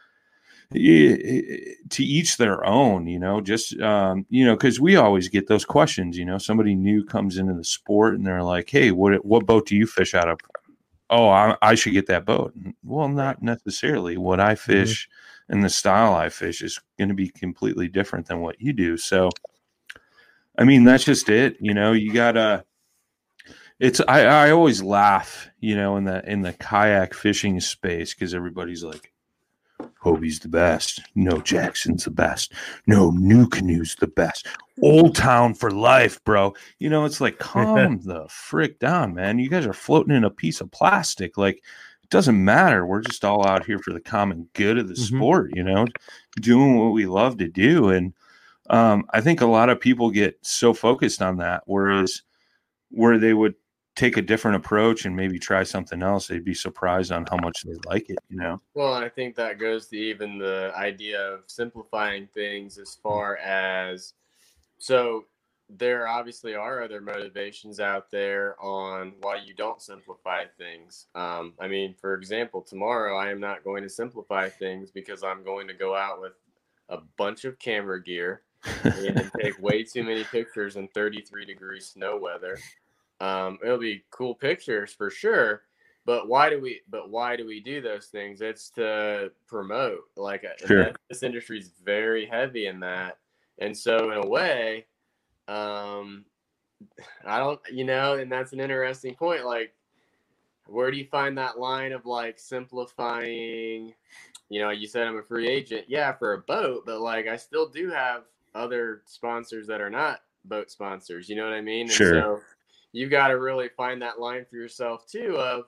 to each their own, you know, just, um, you know, because we always get those questions, you know, somebody new comes into the sport and they're like, hey, what what boat do you fish out of? Oh, I, I should get that boat. Well, not necessarily. What I fish mm-hmm. and the style I fish is going to be completely different than what you do. So, I mean, that's just it. You know, you gotta, it's, I, I always laugh, you know, in the, in the kayak fishing space, because everybody's like, Hobie's the best. No, Jackson's the best. No, NuCanoe's the best. Old Town for life, bro. You know, it's like, calm the frick down, man. You guys are floating in a piece of plastic. Like, it doesn't matter. We're just all out here for the common good of the mm-hmm. sport, you know, doing what we love to do. And um, I think a lot of people get so focused on that, whereas where they would take a different approach and maybe try something else, they'd be surprised on how much they like it, you know? Well, I think that goes to even the idea of simplifying things as far as, so there obviously are other motivations out there on why you don't simplify things. Um, I mean, for example, tomorrow I am not going to simplify things because I'm going to go out with a bunch of camera gear and take way too many pictures in thirty-three degree snow weather. Um, it'll be cool pictures for sure, but why do we? But why do we do those things? It's to promote. Like sure. that, this industry is very heavy in that, and so in a way, um, I don't, you know, and that's an interesting point. Like, where do you find that line of like simplifying? You know, you said I'm a free agent, yeah, for a boat, but like I still do have other sponsors that are not boat sponsors. You know what I mean? And sure. So, you got to really find that line for yourself too of,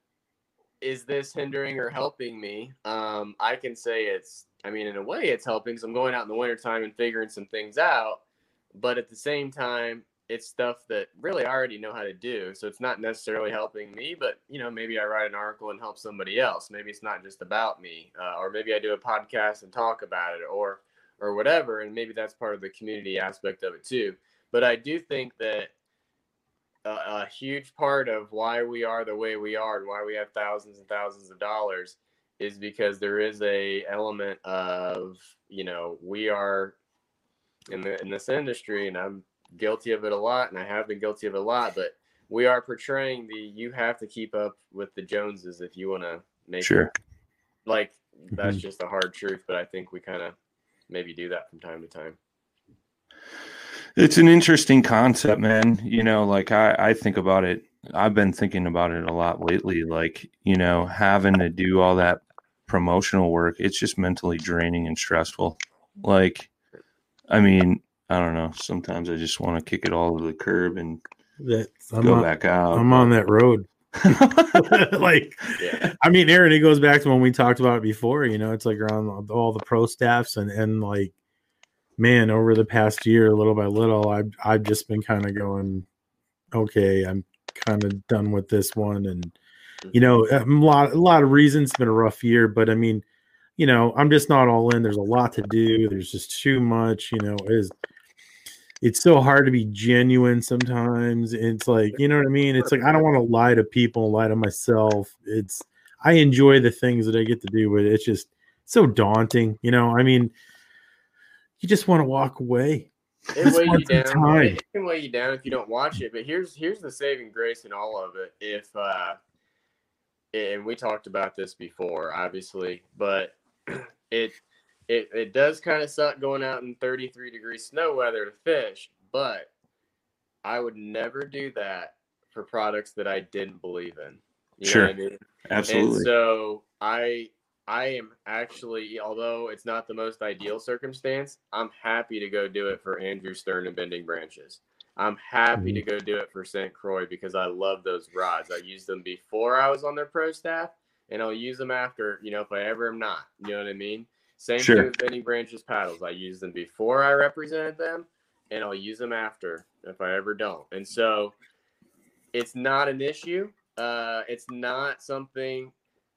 is this hindering or helping me? Um, I can say it's, I mean, in a way it's helping because I'm going out in the wintertime and figuring some things out. But at the same time, it's stuff that really I already know how to do. So it's not necessarily helping me, but, you know, maybe I write an article and help somebody else. Maybe it's not just about me, uh, or maybe I do a podcast and talk about it or, or whatever. And maybe that's part of the community aspect of it too. But I do think that A, a huge part of why we are the way we are and why we have thousands and thousands of dollars is because there is a element of, you know, we are in the in this industry, and I'm guilty of it a lot, and I have been guilty of it a lot, but we are portraying the, you have to keep up with the Joneses if you want to make sure. it. Like, that's mm-hmm. just a hard truth, but I think we kind of maybe do that from time to time. It's an interesting concept, man. You know, like I, I think about it I've been thinking about it a lot lately. Like, you know, having to do all that promotional work, it's just mentally draining and stressful. Like, I mean, I don't know. Sometimes I just want to kick it all to the curb and That's, I'm go on, back out. I'm on that road. Like, Yeah. I mean, Aaron, it goes back to when we talked about it before, you know, it's like around all the pro staffs and, and like, man, over the past year, little by little, I've, I've just been kind of going, okay, I'm kind of done with this one. And, you know, a lot, a lot of reasons. It's been a rough year, but I mean, you know, I'm just not all in. There's a lot to do. There's just too much, you know, it is, it's so hard to be genuine sometimes. It's like, you know what I mean? It's like, I don't want to lie to people, lie to myself. It's, I enjoy the things that I get to do, but it's just so daunting. You know, I mean, you just want to walk away. It Just weigh you want some down. time. It can weigh you down if you don't watch it. But here's here's the saving grace in all of it. If uh, and we talked about this before, obviously, but it it it does kind of suck going out in thirty-three degree snow weather to fish. But I would never do that for products that I didn't believe in. You Sure. know what I mean? Absolutely. And so I I am actually, although it's not the most ideal circumstance, I'm happy to go do it for Andrew Stern and Bending Branches. I'm happy to go do it for Saint Croix because I love those rods. I used them before I was on their pro staff, and I'll use them after, you know, if I ever am not. You know what I mean? Same Sure. thing with Bending Branches paddles. I used them before I represented them, and I'll use them after if I ever don't. And so it's not an issue. Uh, it's not something.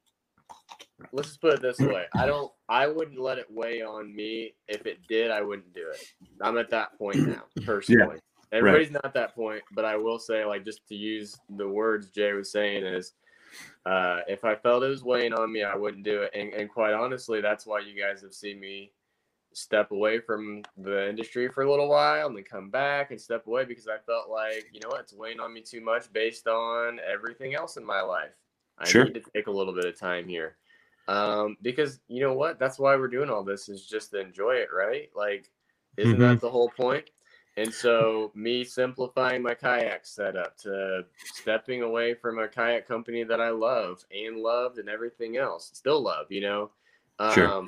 Let's just put it this way. I don't, I wouldn't let it weigh on me. If it did, I wouldn't do it. I'm at that point now, personally. Yeah, everybody's right. Not at that point, but I will say, like, just to use the words Jay was saying is, uh, if I felt it was weighing on me, I wouldn't do it. And, and quite honestly, that's why you guys have seen me step away from the industry for a little while and then come back and step away because I felt like, you know what, it's weighing on me too much based on everything else in my life. I sure. need to take a little bit of time here. Um, because you know what? That's why we're doing all this is just to enjoy it, right? Like, isn't mm-hmm. that the whole point? And so me simplifying my kayak setup to stepping away from a kayak company that I love and loved and everything else, still love, you know? Um, sure.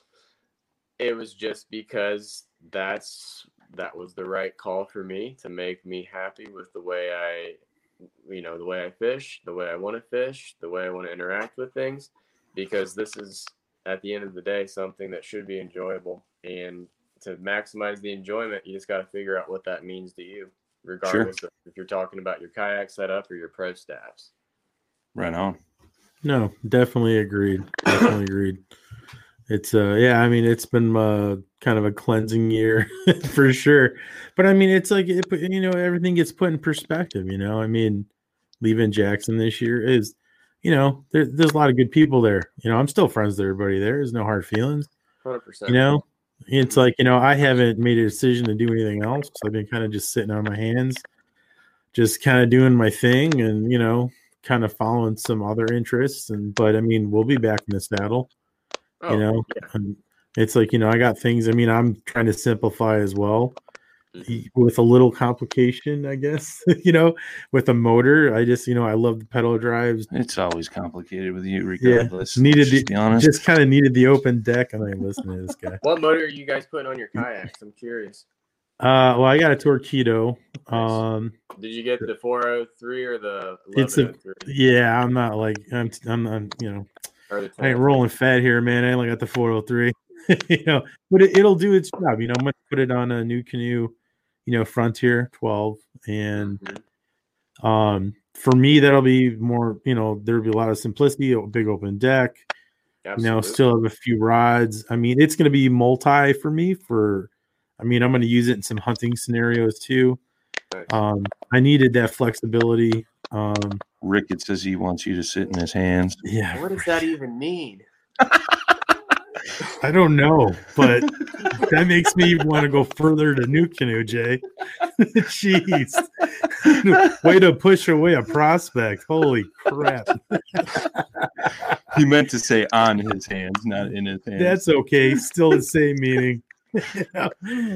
It was just because that's, that was the right call for me to make me happy with the way I, you know, the way I fish, the way I want to fish, the way I want to interact with things. Because this is, at the end of the day, something that should be enjoyable. And to maximize the enjoyment, you just got to figure out what that means to you, regardless sure. of if you're talking about your kayak setup or your pro staffs. Right on. No, definitely agreed. Definitely agreed. It's, uh, yeah, I mean, it's been uh, kind of a cleansing year for sure. But I mean, it's like, it, you know, everything gets put in perspective, you know? I mean, leaving Jackson this year is, you know, there, there's a lot of good people there. You know, I'm still friends with everybody there. There's no hard feelings. one hundred percent. You know, it's like, you know, I haven't made a decision to do anything else. So I've been kind of just sitting on my hands, just kind of doing my thing and, you know, kind of following some other interests. And, but I mean, we'll be back in the saddle, oh, you know, yeah. And it's like, you know, I got things, I mean, I'm trying to simplify as well. With a little complication, I guess, you know, with a motor. I just, you know, I love the pedal drives. It's always complicated with you, regardless. Yeah, needed the, be honest. Just kind of needed the open deck, and I listen to this guy. What motor are you guys putting on your kayaks? I'm curious. Uh, well, I got a Torqeedo. Um, did you get the four oh three or the it's a yeah? I'm not like I'm I'm not you know I ain't rolling fat here, man. I only got the four oh three. You know, but it, it'll do its job. You know, I'm gonna put it on a new canoe. You know, Frontier twelve. And um, for me, that'll be more, you know, there'll be a lot of simplicity, a big open deck. Absolutely. You know, still have a few rods. I mean, it's going to be multi for me for, I mean, I'm going to use it in some hunting scenarios too. Nice. Um, I needed that flexibility. Um, Rickett says he wants you to sit in his hands. Yeah. What does that even mean? I don't know, but that makes me want to go further to New Canoe, Jay. Jeez. Way to push away a prospect. Holy crap. He meant to say on his hands, not in his hands. That's okay. Still the same meaning.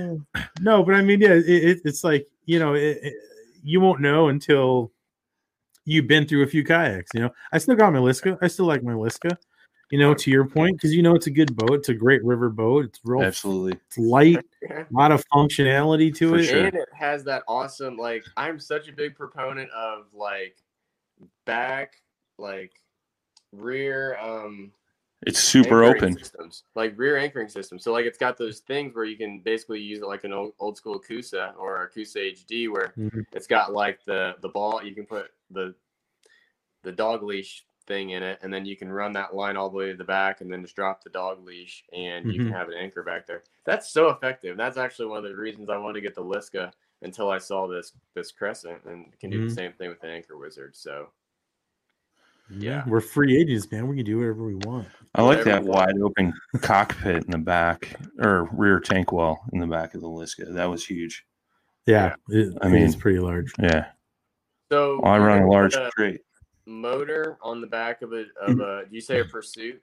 No, but I mean, yeah, it, it, it's like, you know, it, it, you won't know until you've been through a few kayaks. You know, I still got my Liska. I still like my Liska. You know, to your point, because you know it's a good boat. It's a great river boat. It's real. Absolutely. It's light. A lot of functionality to For it. sure. And it has that awesome, like, I'm such a big proponent of like back, like rear, um, It's super anchoring open. systems, like rear anchoring systems. So like it's got those things where you can basically use it like an old, old school Kusa or a Kusa H D, where Mhm. it's got like the the ball. You can put the the dog leash thing in it, and then you can run that line all the way to the back, and then just drop the dog leash, and you Mhm. can have an anchor back there. That's so effective. That's actually one of the reasons I wanted to get the Liska until I saw this this Crescent, and can do Mhm. the same thing with the Anchor Wizard. So Yeah, Yeah. we're free agents, man. We can do whatever we want. I like Whatever that you want. wide open cockpit in the back or rear tank well in the back of the Liska. That was huge. Yeah, it, I it mean- is pretty large. Yeah. So Well, I you run a can large put a crate. motor on the back of a of a. Do you say a Pursuit?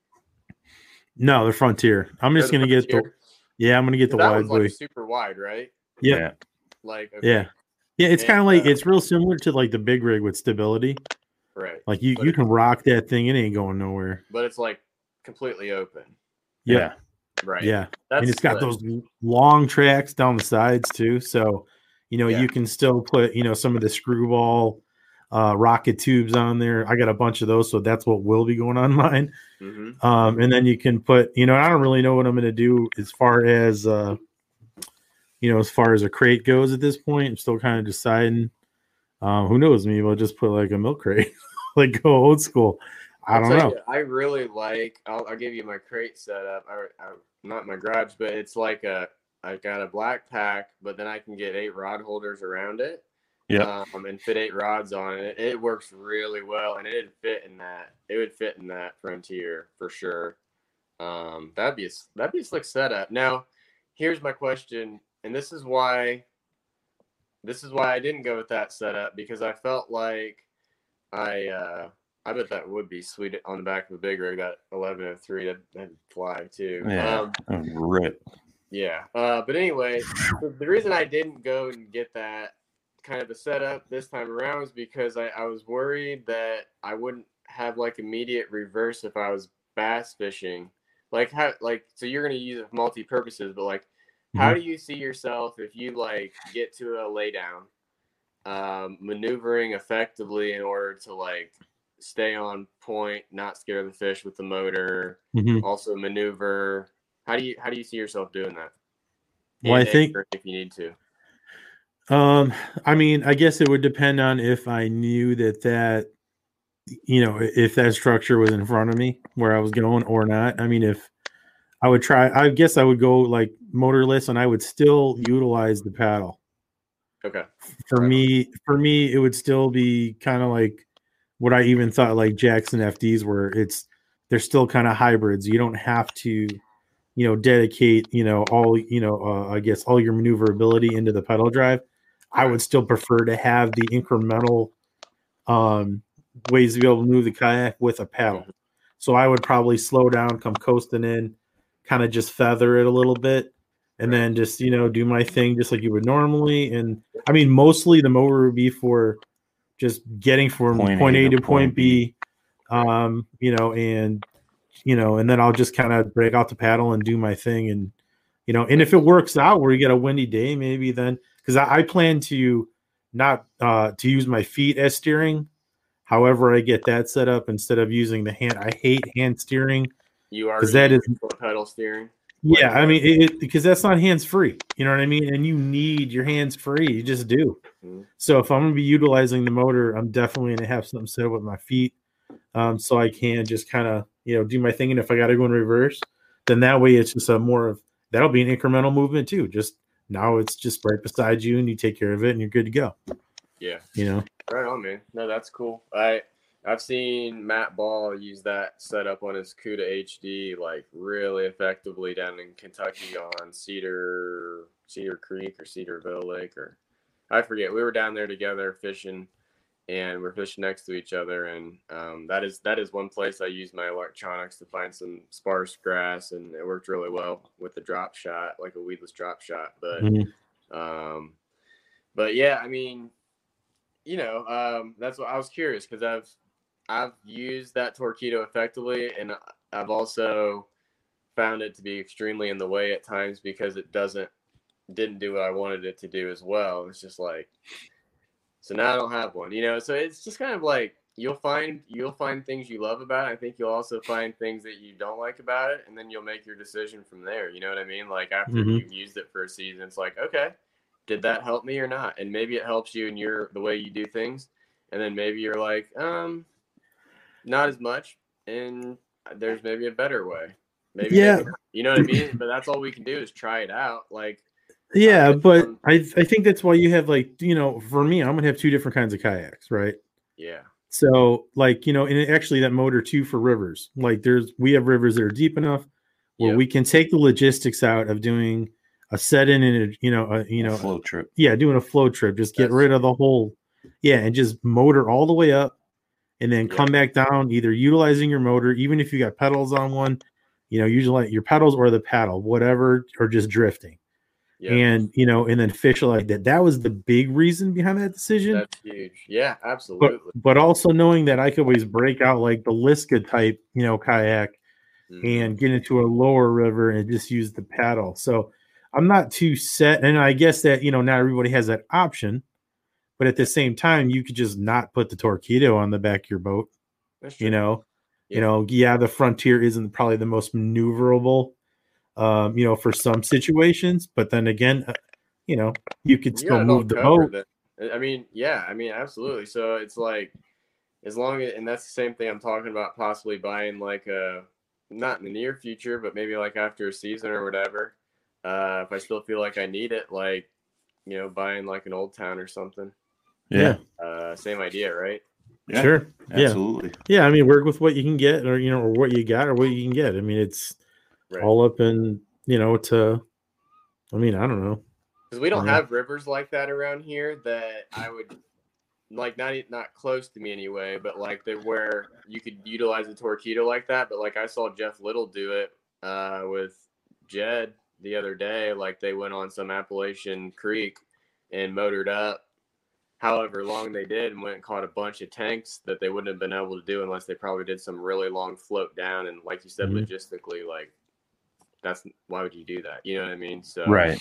No, the Frontier. I'm just Or the gonna get the. Frontier? Yeah, I'm gonna get the that wide one's like boy. super wide, right? Yep. Yeah. Like okay, Yeah, yeah. It's And, kind of like uh, it's real similar to like the big rig with stability. right. Like you, But you it- can rock that thing. It ain't going nowhere. But it's like completely open, Yep. Yeah. right? Yeah, That's and it's got slick. those long tracks down the sides too. So, you know, Yeah. you can still put, you know, some of the screwball uh, rocket tubes on there. I got a bunch of those, so that's what will be going on mine. Mhm. Um, and then you can put, you know, I don't really know what I'm going to do as far as, uh, you know, as far as a crate goes at this point. I'm still kind of deciding. Um, who knows? Maybe I'll just put like a milk crate, like go old school. I I'll don't tell know. you, I really like. I'll, I'll give you my crate setup. I, I, not my garage, but it's like a. I got a black pack, but then I can get eight rod holders around it. Yep. Um, and fit eight rods on it. It works really well, and it'd fit in that. It would fit in that Frontier for sure. Um, that'd be a, that'd be a slick setup. Now, here's my question, and this is why. This is why I didn't go with that setup, because I felt like I. Uh, I bet that would be sweet on the back of a big rig. That eleven oh three, that, that'd fly too. Yeah. Um, That was rip. yeah. Uh, but anyway, the, the reason I didn't go and get that kind of a setup this time around is because I, I was worried that I wouldn't have like immediate reverse if I was bass fishing. Like how like so you're gonna use it for multi purposes, but like how Mhm. do you see yourself if you like get to a laydown, um, maneuvering effectively in order to like stay on point, not scare the fish with the motor, Mhm. also maneuver. How do you how do you see yourself doing that? Well, I And think anchor if you need to. Um, I mean, I guess it would depend on if I knew that that, you know, if that structure was in front of me where I was going or not. I mean, if I would try, I guess I would go like motorless and I would still utilize the paddle. Okay. For Right on. me, for me, it would still be kind of like what I even thought like Jackson F Ds were. It's they're still kind of hybrids. You don't have to, you know, dedicate, you know, all, you know, uh, I guess all your maneuverability into the pedal drive. I would still prefer to have the incremental um, ways to be able to move the kayak with a paddle. So I would probably slow down, come coasting in, kind of just feather it a little bit, and Right. then just, you know, do my thing just like you would normally. And I mean, mostly the motor would be for just getting from Point point, A A to to point point B. B, um, you know, and, you know, and then I'll just kind of break out the paddle and do my thing. And, you know, and if it works out where you get a windy day, maybe then, because I, I plan to not uh, to use my feet as steering. However, I get that set up instead of using the hand. I hate hand steering. You are Because that is, foot pedal steering. yeah, Like- I mean, it, it- because that's not hands free. You know what I mean? And you need your hands free. You just do. Mhm. So if I'm going to be utilizing the motor, I'm definitely going to have something set up with my feet, um, so I can just kind of, you know, do my thing. And if I got to go in reverse, then that way it's just a more of that'll be an incremental movement too. Just now it's just right beside you and you take care of it and you're good to go. Yeah. You know? Right on, man. No, that's cool. I I've seen Matt Ball use that setup on his Cuda H D like really effectively down in Kentucky on Cedar Cedar Creek or Cedarville Lake, or I forget. We were down there together fishing, and we're fishing next to each other. And um, that is that is one place I use my electronics to find some sparse grass, and it worked really well with the drop shot, like a weedless drop shot. But Mhm. um, but yeah, I mean. you know, um, that's what I was curious because I've I've used that Torqeedo effectively, and I've also found it to be extremely in the way at times because it doesn't didn't do what I wanted it to do as well. It's just like, so now I don't have one, you know. So it's just kind of like you'll find you'll find things you love about it. I think you'll also find things that you don't like about it, and then you'll make your decision from there. You know what I mean? Like after Mhm. you've used it for a season, it's like, okay, did that help me or not? And maybe it helps you in your the way you do things, and then maybe you're like, um, not as much, and there's maybe a better way. Maybe, Yeah. maybe not. You know what I mean? But that's all we can do is try it out. Like, Yeah, uh, but um, I I think that's why you have like, you know, for me, I'm gonna have two different kinds of kayaks, right? yeah, So like, you know, and actually that motor too for rivers, like there's we have rivers that are deep enough where Yep. we can take the logistics out of doing a set in and a, you know, a, you know, flow trip. yeah, doing a flow trip, just get That's rid of the whole, yeah, and just motor all the way up and then Yeah. come back down, either utilizing your motor, even if you got pedals on one, you know, usually your pedals or the paddle, whatever, or just drifting. Yep. And you know, and then fish like that. That was the big reason behind that decision. That's huge. Yeah, But absolutely. but also knowing that I could always break out like the Liska type, you know, kayak Mhm. and get into a lower river and just use the paddle. So I'm not too set. And I guess that, you know, not everybody has that option. But at the same time, you could just not put the Torqeedo on the back of your boat. That's true. You know, Yeah. you know, yeah, the Frontier isn't probably the most maneuverable, um, you know, for some situations. But then again, uh, you know, you could You still got it all move the covered. boat. Then. I mean, yeah, I mean, absolutely. So it's like, as long as, and that's the same thing I'm talking about, possibly buying like a, not in the near future, but maybe like after a season or whatever. Uh, if I still feel like I need it, like, you know, buying like an Old Town or something. Yeah. Uh, same idea, right? Yeah, Sure. Yeah. absolutely. Yeah. I mean, work with what you can get, or, you know, or what you got, or what you can get. I mean, it's Right. all up in, you know, to, I mean, I don't know. Because we don't Yeah. have rivers like that around here that I would like, not not close to me anyway, but like they where you could utilize a Torqeedo like that. But like I saw Jeff Little do it uh, with Jed the other day. Like they went on some Appalachian Creek and motored up however long they did and went and caught a bunch of tanks that they wouldn't have been able to do unless they probably did some really long float down. And like you said, Mhm. logistically, like that's why would you do that? You know what I mean? So Right.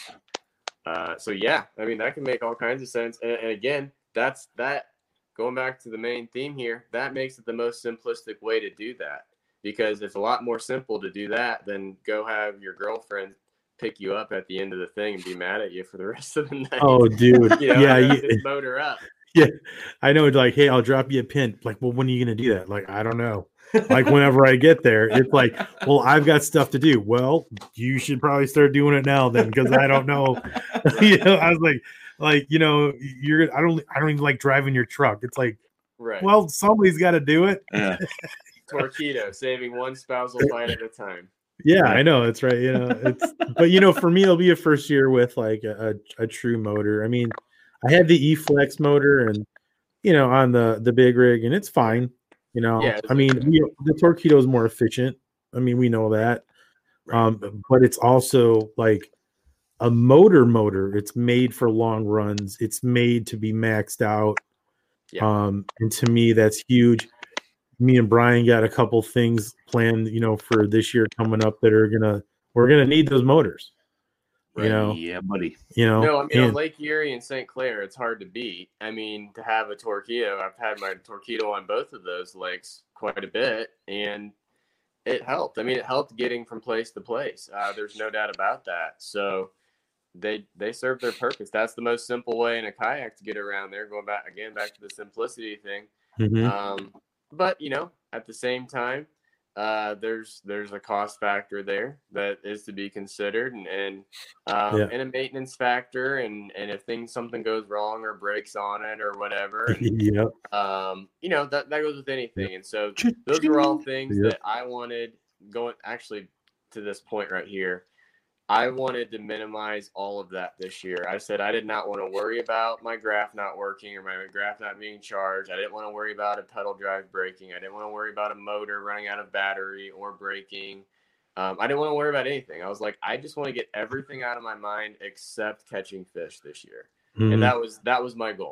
Uh, so yeah, I mean that can make all kinds of sense. And, and again, that's that. Going back to the main theme here, that makes it the most simplistic way to do that because it's a lot more simple to do that than go have your girlfriend pick you up at the end of the thing and be mad at you for the rest of the night. Oh, dude. you know, Yeah. and then You, just motor up. yeah. I know. Like, hey, I'll drop you a pin. Like, well, when are you going to do that? Like, I don't know. Like, whenever I get there, it's like, well, I've got stuff to do. Well, you should probably start doing it now then, because I don't know. you know, I was like, like, you know, you're, I don't, I don't even like driving your truck. It's like, Right. well, somebody's got to do it. Yeah. Torqeedo, saving one spousal fight at a time. Yeah, I know. It's right. You know, it's, but you know, for me, it'll be a first year with like a, a, a true motor. I mean, I had the E-Flex motor and, you know, on the, the big rig, and it's fine. You know, Yeah, I mean, we, the Torqeedo is more efficient. I mean, we know that. Right. Um, but it's also like a motor motor. It's made for long runs. It's made to be maxed out. Yeah. Um, and to me, that's huge. Me and Brian got a couple things planned, you know, for this year coming up that are gonna we're gonna need those motors. You Right. know, Yeah, buddy. you know. No, I mean on and- Lake Erie and Saint Clair, it's hard to beat. I mean, to have a Torqeedo, I've had my Torqeedo on both of those lakes quite a bit, and it helped. I mean, it helped getting from place to place. Uh, there's no doubt about that. So they they serve their purpose. That's the most simple way in a kayak to get around there. Going back again, back to the simplicity thing. Mhm. Um, but you know, at the same time, uh, there's there's a cost factor there that is to be considered, and and, um, Yeah. and a maintenance factor, and and if things something goes wrong or breaks on it or whatever, and, yeah. um, you know that that goes with anything. And so those were all things Yep. that I wanted going actually to this point right here. I wanted to minimize all of that this year. I said I did not want to worry about my graph not working or my graph not being charged. I didn't want to worry about a pedal drive breaking. I didn't want to worry about a motor running out of battery or breaking. Um, I didn't want to worry about anything. I was like, I just want to get everything out of my mind except catching fish this year. Mhm. And that was that was my goal.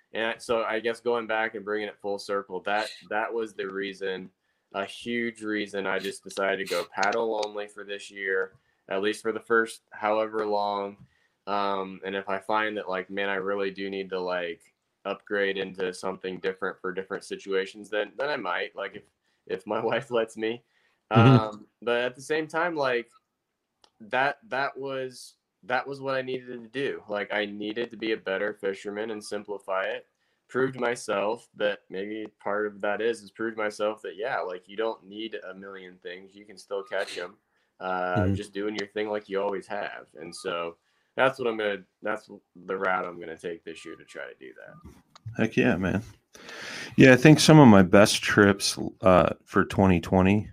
And so I guess going back and bringing it full circle, that that was the reason, a huge reason I just decided to go paddle only for this year, at least for the first however long. Um, and if I find that like, man, I really do need to like upgrade into something different for different situations, then then I might, like if if my wife lets me. Mhm. Um, but at the same time, like that that was that was what I needed to do. Like I needed to be a better fisherman and simplify it. Proved myself that maybe part of that is is proved myself that yeah, like you don't need a million things. You can still catch them. Uh, Mhm. just doing your thing like you always have. And so that's what I'm gonna. That's the route I'm gonna take this year to try to do that. Heck yeah, man. Yeah, I think some of my best trips uh, for twenty twenty,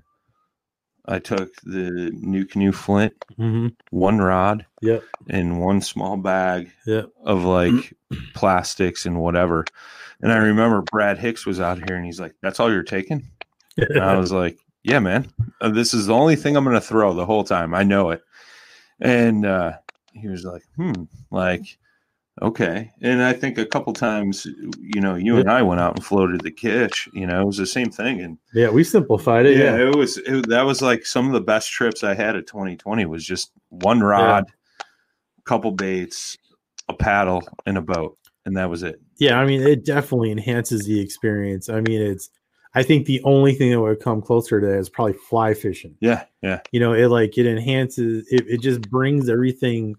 I took the New Canoe Flint, Mhm. one rod, Yep. and one small bag Yep. of like plastics and whatever. And I remember Brad Hicks was out here and he's like, "That's all you're taking?" And I was like, "Yeah, man. Uh, This is the only thing I'm going to throw the whole time. I know it." And uh, he was like, "Hmm, like, okay." And I think a couple times, you know, you and I went out and floated the Kish. You know, it was the same thing. And Yeah, we simplified it. yeah, Yeah. it was it, that was like some of the best trips I had at twenty twenty was just one rod, couple baits, a paddle, and a boat, and that was it. Yeah, I mean, it definitely enhances the experience. I mean, it's, I think the only thing that would come closer to that is probably fly fishing. Yeah, yeah, You know, it like, it enhances, it, it just brings everything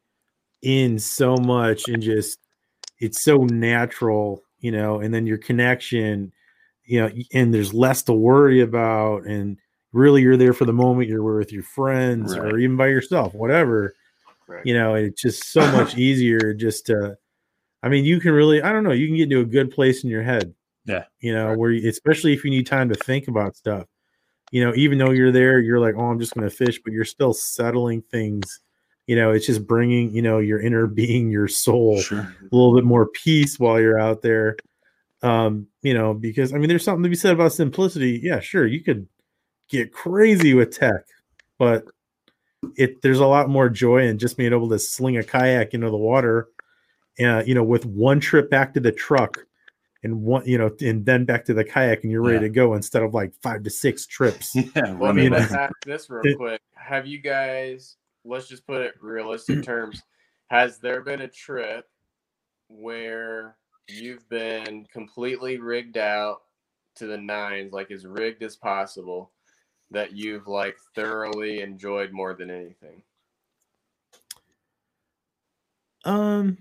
in so much and just, it's so natural, you know, and then your connection, you know, and there's less to worry about. And really, you're there for the moment, you're with your friends Right. or even by yourself, whatever, Right. you know, it's just so much easier just to, I mean, you can really, I don't know, you can get into a good place in your head. Yeah. You know, Right. where you, especially if you need time to think about stuff, you know, even though you're there, you're like, oh, I'm just going to fish, but you're still settling things. You know, it's just bringing, you know, your inner being, your soul, sure. a little bit more peace while you're out there. Um, you know, because I mean, there's something to be said about simplicity. Yeah, sure, you could get crazy with tech, but it there's a lot more joy in just being able to sling a kayak into the water, uh, you know, with one trip back to the truck and one, you know, and then back to the kayak, and you're ready Yeah. to go instead of like five to six trips. Yeah, Well, I running mean, know. let's ask this real quick. Have you guys, let's just put it realistic terms, has there been a trip where you've been completely rigged out to the nines, like as rigged as possible, that you've like thoroughly enjoyed more than anything? Um,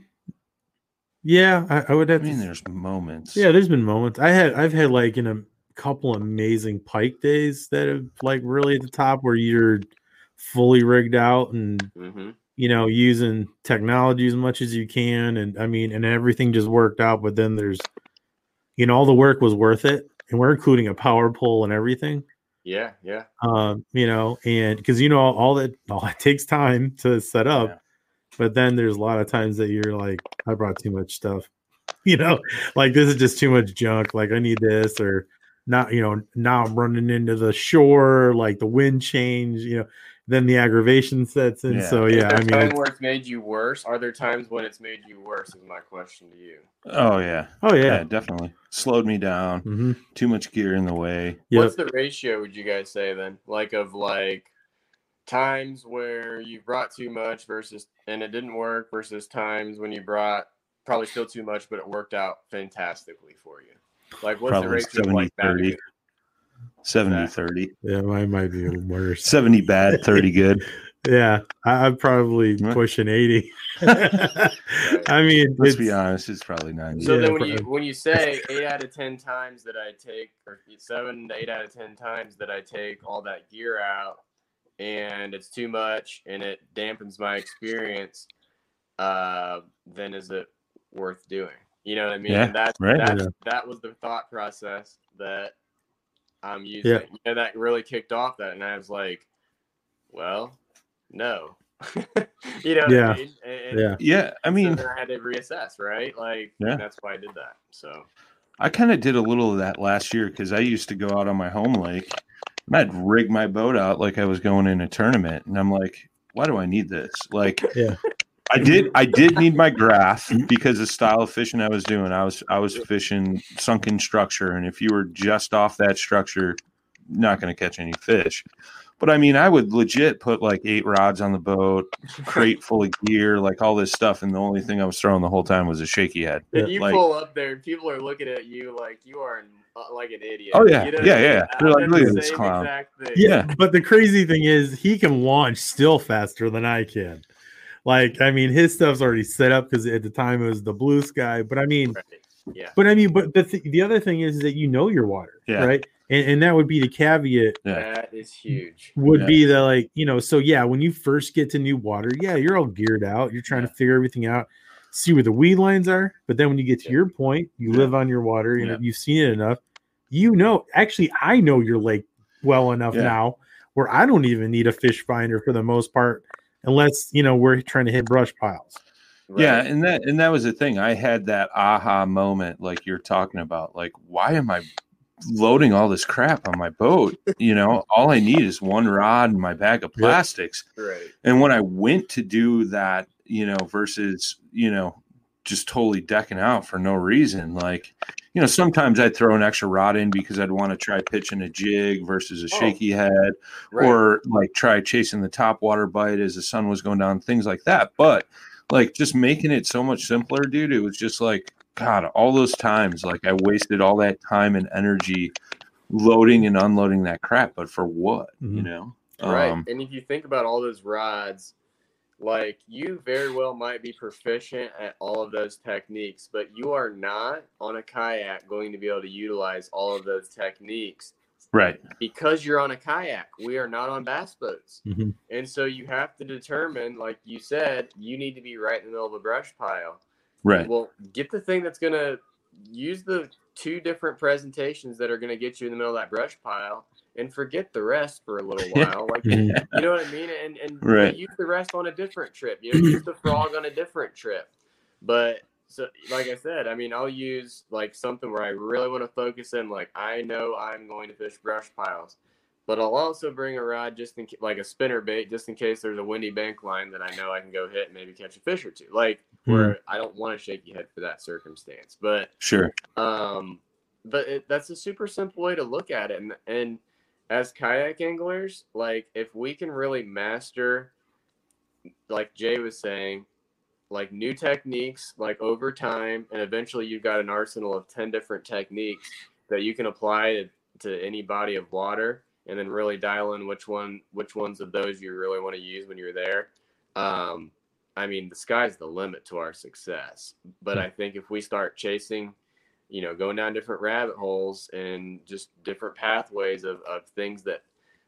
yeah, I, I would I have mean, to. there's moments. Yeah, there's been moments. I had I've had like in a couple amazing pike days that have like really at the top where you're fully rigged out and Mm-hmm. you know using technology as much as you can, and I mean, and everything just worked out. But then there's, you know, all the work was worth it, and we're including a power pole and everything. Yeah, yeah. Um, you know, and because you know all that all it takes time to set up. Yeah. But then there's a lot of times that you're like, I brought too much stuff, you know, like this is just too much junk. Like I need this, or not, you know, now I'm running into the shore, like the wind change, you know, then the aggravation sets in. Yeah. So Is yeah, there I mean, time it's, where it's made you worse? Are there times when it's made you worse? Is my question to you. Oh yeah. oh yeah, yeah, definitely slowed me down. mm-hmm. Too much gear in the way. Yep. What's the ratio, would you guys say then? Like of like times where you brought too much versus and it didn't work versus times when you brought probably still too much, but it worked out fantastically for you. Like what's the Probably ratio of seventy like bad to thirty. good? seventy thirty. Yeah, mine might be worse. seventy bad, thirty good. Yeah, I, I'm probably Yeah. pushing eighty. I mean, Let's it's, be honest, it's probably ninety. So Yeah, then when you probably. when you say eight out of ten times that I take, or seven to eight out of ten times that I take all that gear out, and it's too much and it dampens my experience, uh, then is it worth doing? You know what I mean? Yeah, And that right. that Yeah. that was the thought process that I'm using. Yeah. You know, that really kicked off that, and I was like, well, no. You know what Yeah. I mean? And, and yeah, Yeah, I so mean, then I had to reassess, right? Like, Yeah. that's why I did that. So, I kind of did a little of that last year because I used to go out on my home lake and I'd rig my boat out like I was going in a tournament. And I'm like, why do I need this? Like, Yeah. I did. I did need my graph because the style of fishing I was doing. I was I was fishing sunken structure, and if you were just off that structure, not going to catch any fish. But I mean, I would legit put like eight rods on the boat, crate full of gear, like all this stuff, and the only thing I was throwing the whole time was a shaky head. And you like, pull up there, and people are looking at you like you are an, uh, like an idiot. Oh yeah, you know yeah, I mean? yeah. They're like, look at this clown. Yeah, but the crazy thing is, he can launch still faster than I can. Like, I mean, his stuff's already set up because at the time it was the Blue Sky. But I mean, right. yeah. But I mean, but the th- the other thing is that you know your water, yeah. right? And, and that would be the caveat. Yeah. That is huge. Would yeah. be the like, you know, so yeah, when you first get to new water, yeah, you're all geared out. You're trying yeah. to figure everything out, see where the weed lines are. But then when you get to yeah. your point, you yeah. live on your water, you know, yeah. you've seen it enough. You know, actually, I know your lake well enough yeah. now where I don't even need a fish finder for the most part, unless, you know, we're trying to hit brush piles. Right. Yeah, and that and that was the thing. I had that aha moment like you're talking about. Like, why am I loading all this crap on my boat? You know, all I need is one rod and my bag of plastics. Right. And when I went to do that, you know, versus, you know, just totally decking out for no reason, like, you know, sometimes I'd throw an extra rod in because I'd want to try pitching a jig versus a shaky oh, head, right. or like try chasing the top water bite as the sun was going down, things like that. But like just making it so much simpler, dude, it was just like, God, all those times, like I wasted all that time and energy loading and unloading that crap, but for what, mm-hmm. you know? Right. Um, and if you think about all those rods, like you very well might be proficient at all of those techniques, but you are not on a kayak going to be able to utilize all of those techniques. Right. Because you're on a kayak. We are not on bass boats. Mm-hmm. And so you have to determine, like you said, you need to be right in the middle of a brush pile. Right. Well, get the thing that's going to use the two different presentations that are going to get you in the middle of that brush pile and forget the rest for a little while. Like, you know what I mean? And, and right. use the rest on a different trip. You know, use the frog on a different trip. But so, like I said, I mean, I'll use like something where I really want to focus in. Like, I know I'm going to fish brush piles, but I'll also bring a rod just in like a spinner bait, just in case there's a windy bank line that I know I can go hit and maybe catch a fish or two. Like, mm-hmm. where I don't want a shaky head for that circumstance. But sure. Um, but it, that's a super simple way to look at it. And and as kayak anglers, like if we can really master, like Jay was saying, like new techniques, like over time, and eventually you've got an arsenal of ten different techniques that you can apply to, to any body of water, and then really dial in which one, which ones of those you really want to use when you're there. Um, I mean, the sky's the limit to our success. But I think if we start chasing, you know, going down different rabbit holes and just different pathways of, of things that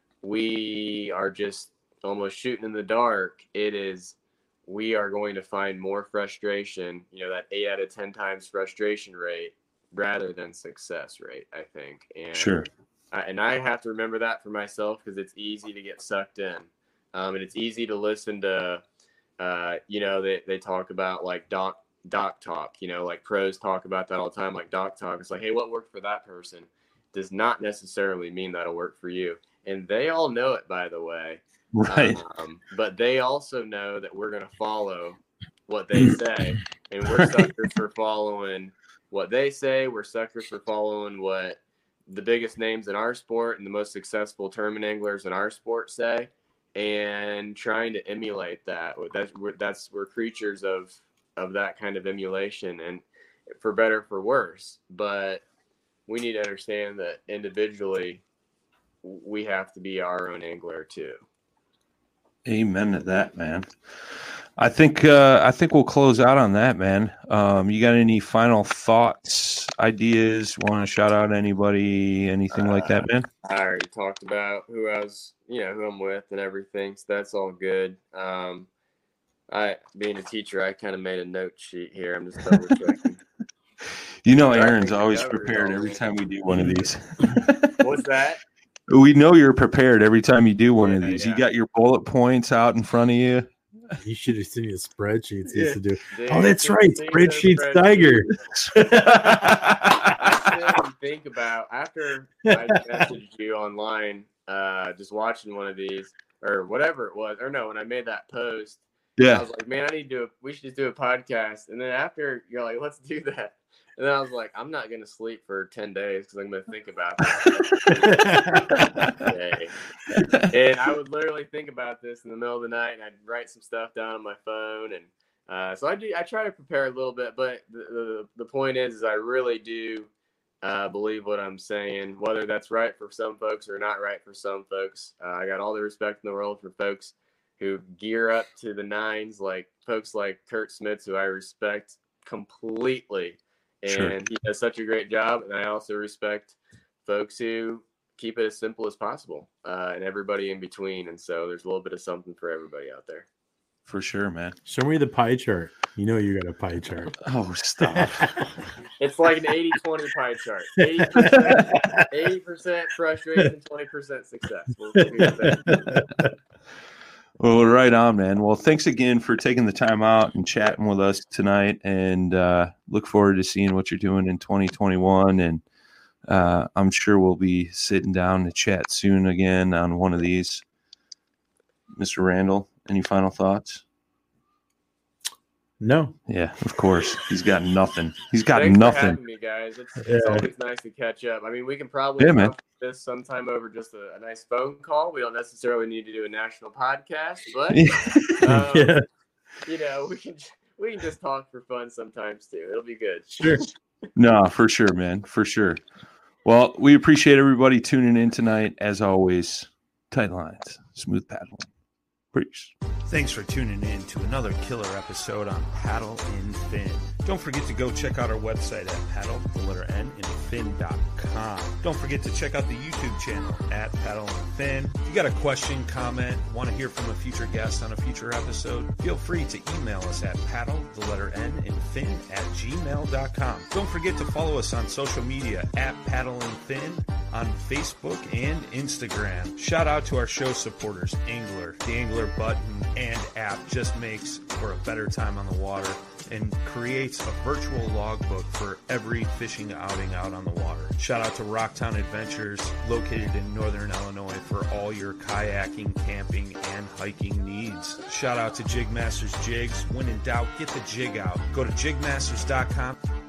we are just almost shooting in the dark, it is, we are going to find more frustration, you know, that eight out of ten times frustration rate rather than success rate, I think. And sure. I, and I have to remember that for myself because it's easy to get sucked in. Um, and it's easy to listen to, uh, you know, they, they talk about like doc, doc talk, you know, like pros talk about that all the time, like doc talk. It's like, hey, what worked for that person does not necessarily mean that'll work for you. And they all know it, by the way. Right. Um, but they also know that we're going to follow what they say. And we're suckers for following what they say. We're suckers for following what the biggest names in our sport and the most successful tournament anglers in our sport say, and trying to emulate that. That's we're, that's we're creatures of of that kind of emulation, and for better for worse. But we need to understand that individually we have to be our own angler too. Amen to that, man. I think uh, I think we'll close out on that, man. Um, you got any final thoughts, ideas? Want to shout out anybody, anything uh, like that, man? I already talked about who I was, you know, who I'm with and everything, so that's all good. Um, I, being a teacher, I kind of made a note sheet here. I'm just double checking. You know, Aaron's always prepared every time we do one of these. What's that? We know you're prepared every time you do one yeah, of these. Yeah. You got your bullet points out in front of you. You should have seen his spreadsheets he yeah. used to do. Dude, oh, that's right. Spreadsheets spreadsheet. Tiger. I still think about after I messaged you online, uh, just watching one of these or whatever it was, or no, when I made that post, Yeah. I was like, man, I need to do a, we should just do a podcast. And then after you're like, let's do that. And then I was like, I'm not going to sleep for ten days because I'm going to think about it. And I would literally think about this in the middle of the night, and I'd write some stuff down on my phone. And uh, so I do, I try to prepare a little bit, but the, the, the point is, is I really do uh, believe what I'm saying, whether that's right for some folks or not right for some folks. Uh, I got all the respect in the world for folks who gear up to the nines, like folks like Kurt Smith, who I respect completely. And sure. He does such a great job. And I also respect folks who keep it as simple as possible uh, and everybody in between. And so there's a little bit of something for everybody out there. For sure, man. Show me the pie chart. You know you got a pie chart. Oh, stop. It's like an eighty twenty pie chart. eighty percent, eighty percent frustration, twenty percent success. We'll, we'll Well, right on, man. Well, thanks again for taking the time out and chatting with us tonight, and uh, look forward to seeing what you're doing in twenty twenty-one. And uh, I'm sure we'll be sitting down to chat soon again on one of these. Mister Randall, any final thoughts? No. Yeah, of course. He's got nothing. He's got Thanks nothing. For having me, guys. It's, it's yeah. always nice to catch up. I mean, we can probably yeah, man. do this sometime over just a, a nice phone call. We don't necessarily need to do a national podcast, but um, yeah. you know, we can we can just talk for fun sometimes too. It'll be good. Sure. No, for sure, man. For sure. Well, we appreciate everybody tuning in tonight. As always, tight lines, smooth paddling. Peace. Thanks for tuning in to another killer episode on Paddle and Fin. Don't forget to go check out our website at paddle, the letter N, and fin dot com. Don't forget to check out the YouTube channel at Paddle and Fin. If you got a question, comment, want to hear from a future guest on a future episode, feel free to email us at paddle, the letter N, and fin at gmail dot com. Don't forget to follow us on social media at Paddle and Fin on Facebook and Instagram. Shout out to our show supporters, Angler. The Angler button and app just makes for a better time on the water and creates a virtual logbook for every fishing outing out on the water. Shout out to Rocktown Adventures, located in northern Illinois, for all your kayaking, camping, and hiking needs. Shout out to Jig Masters Jigs. When in doubt, get the jig out. Go to jig masters dot com.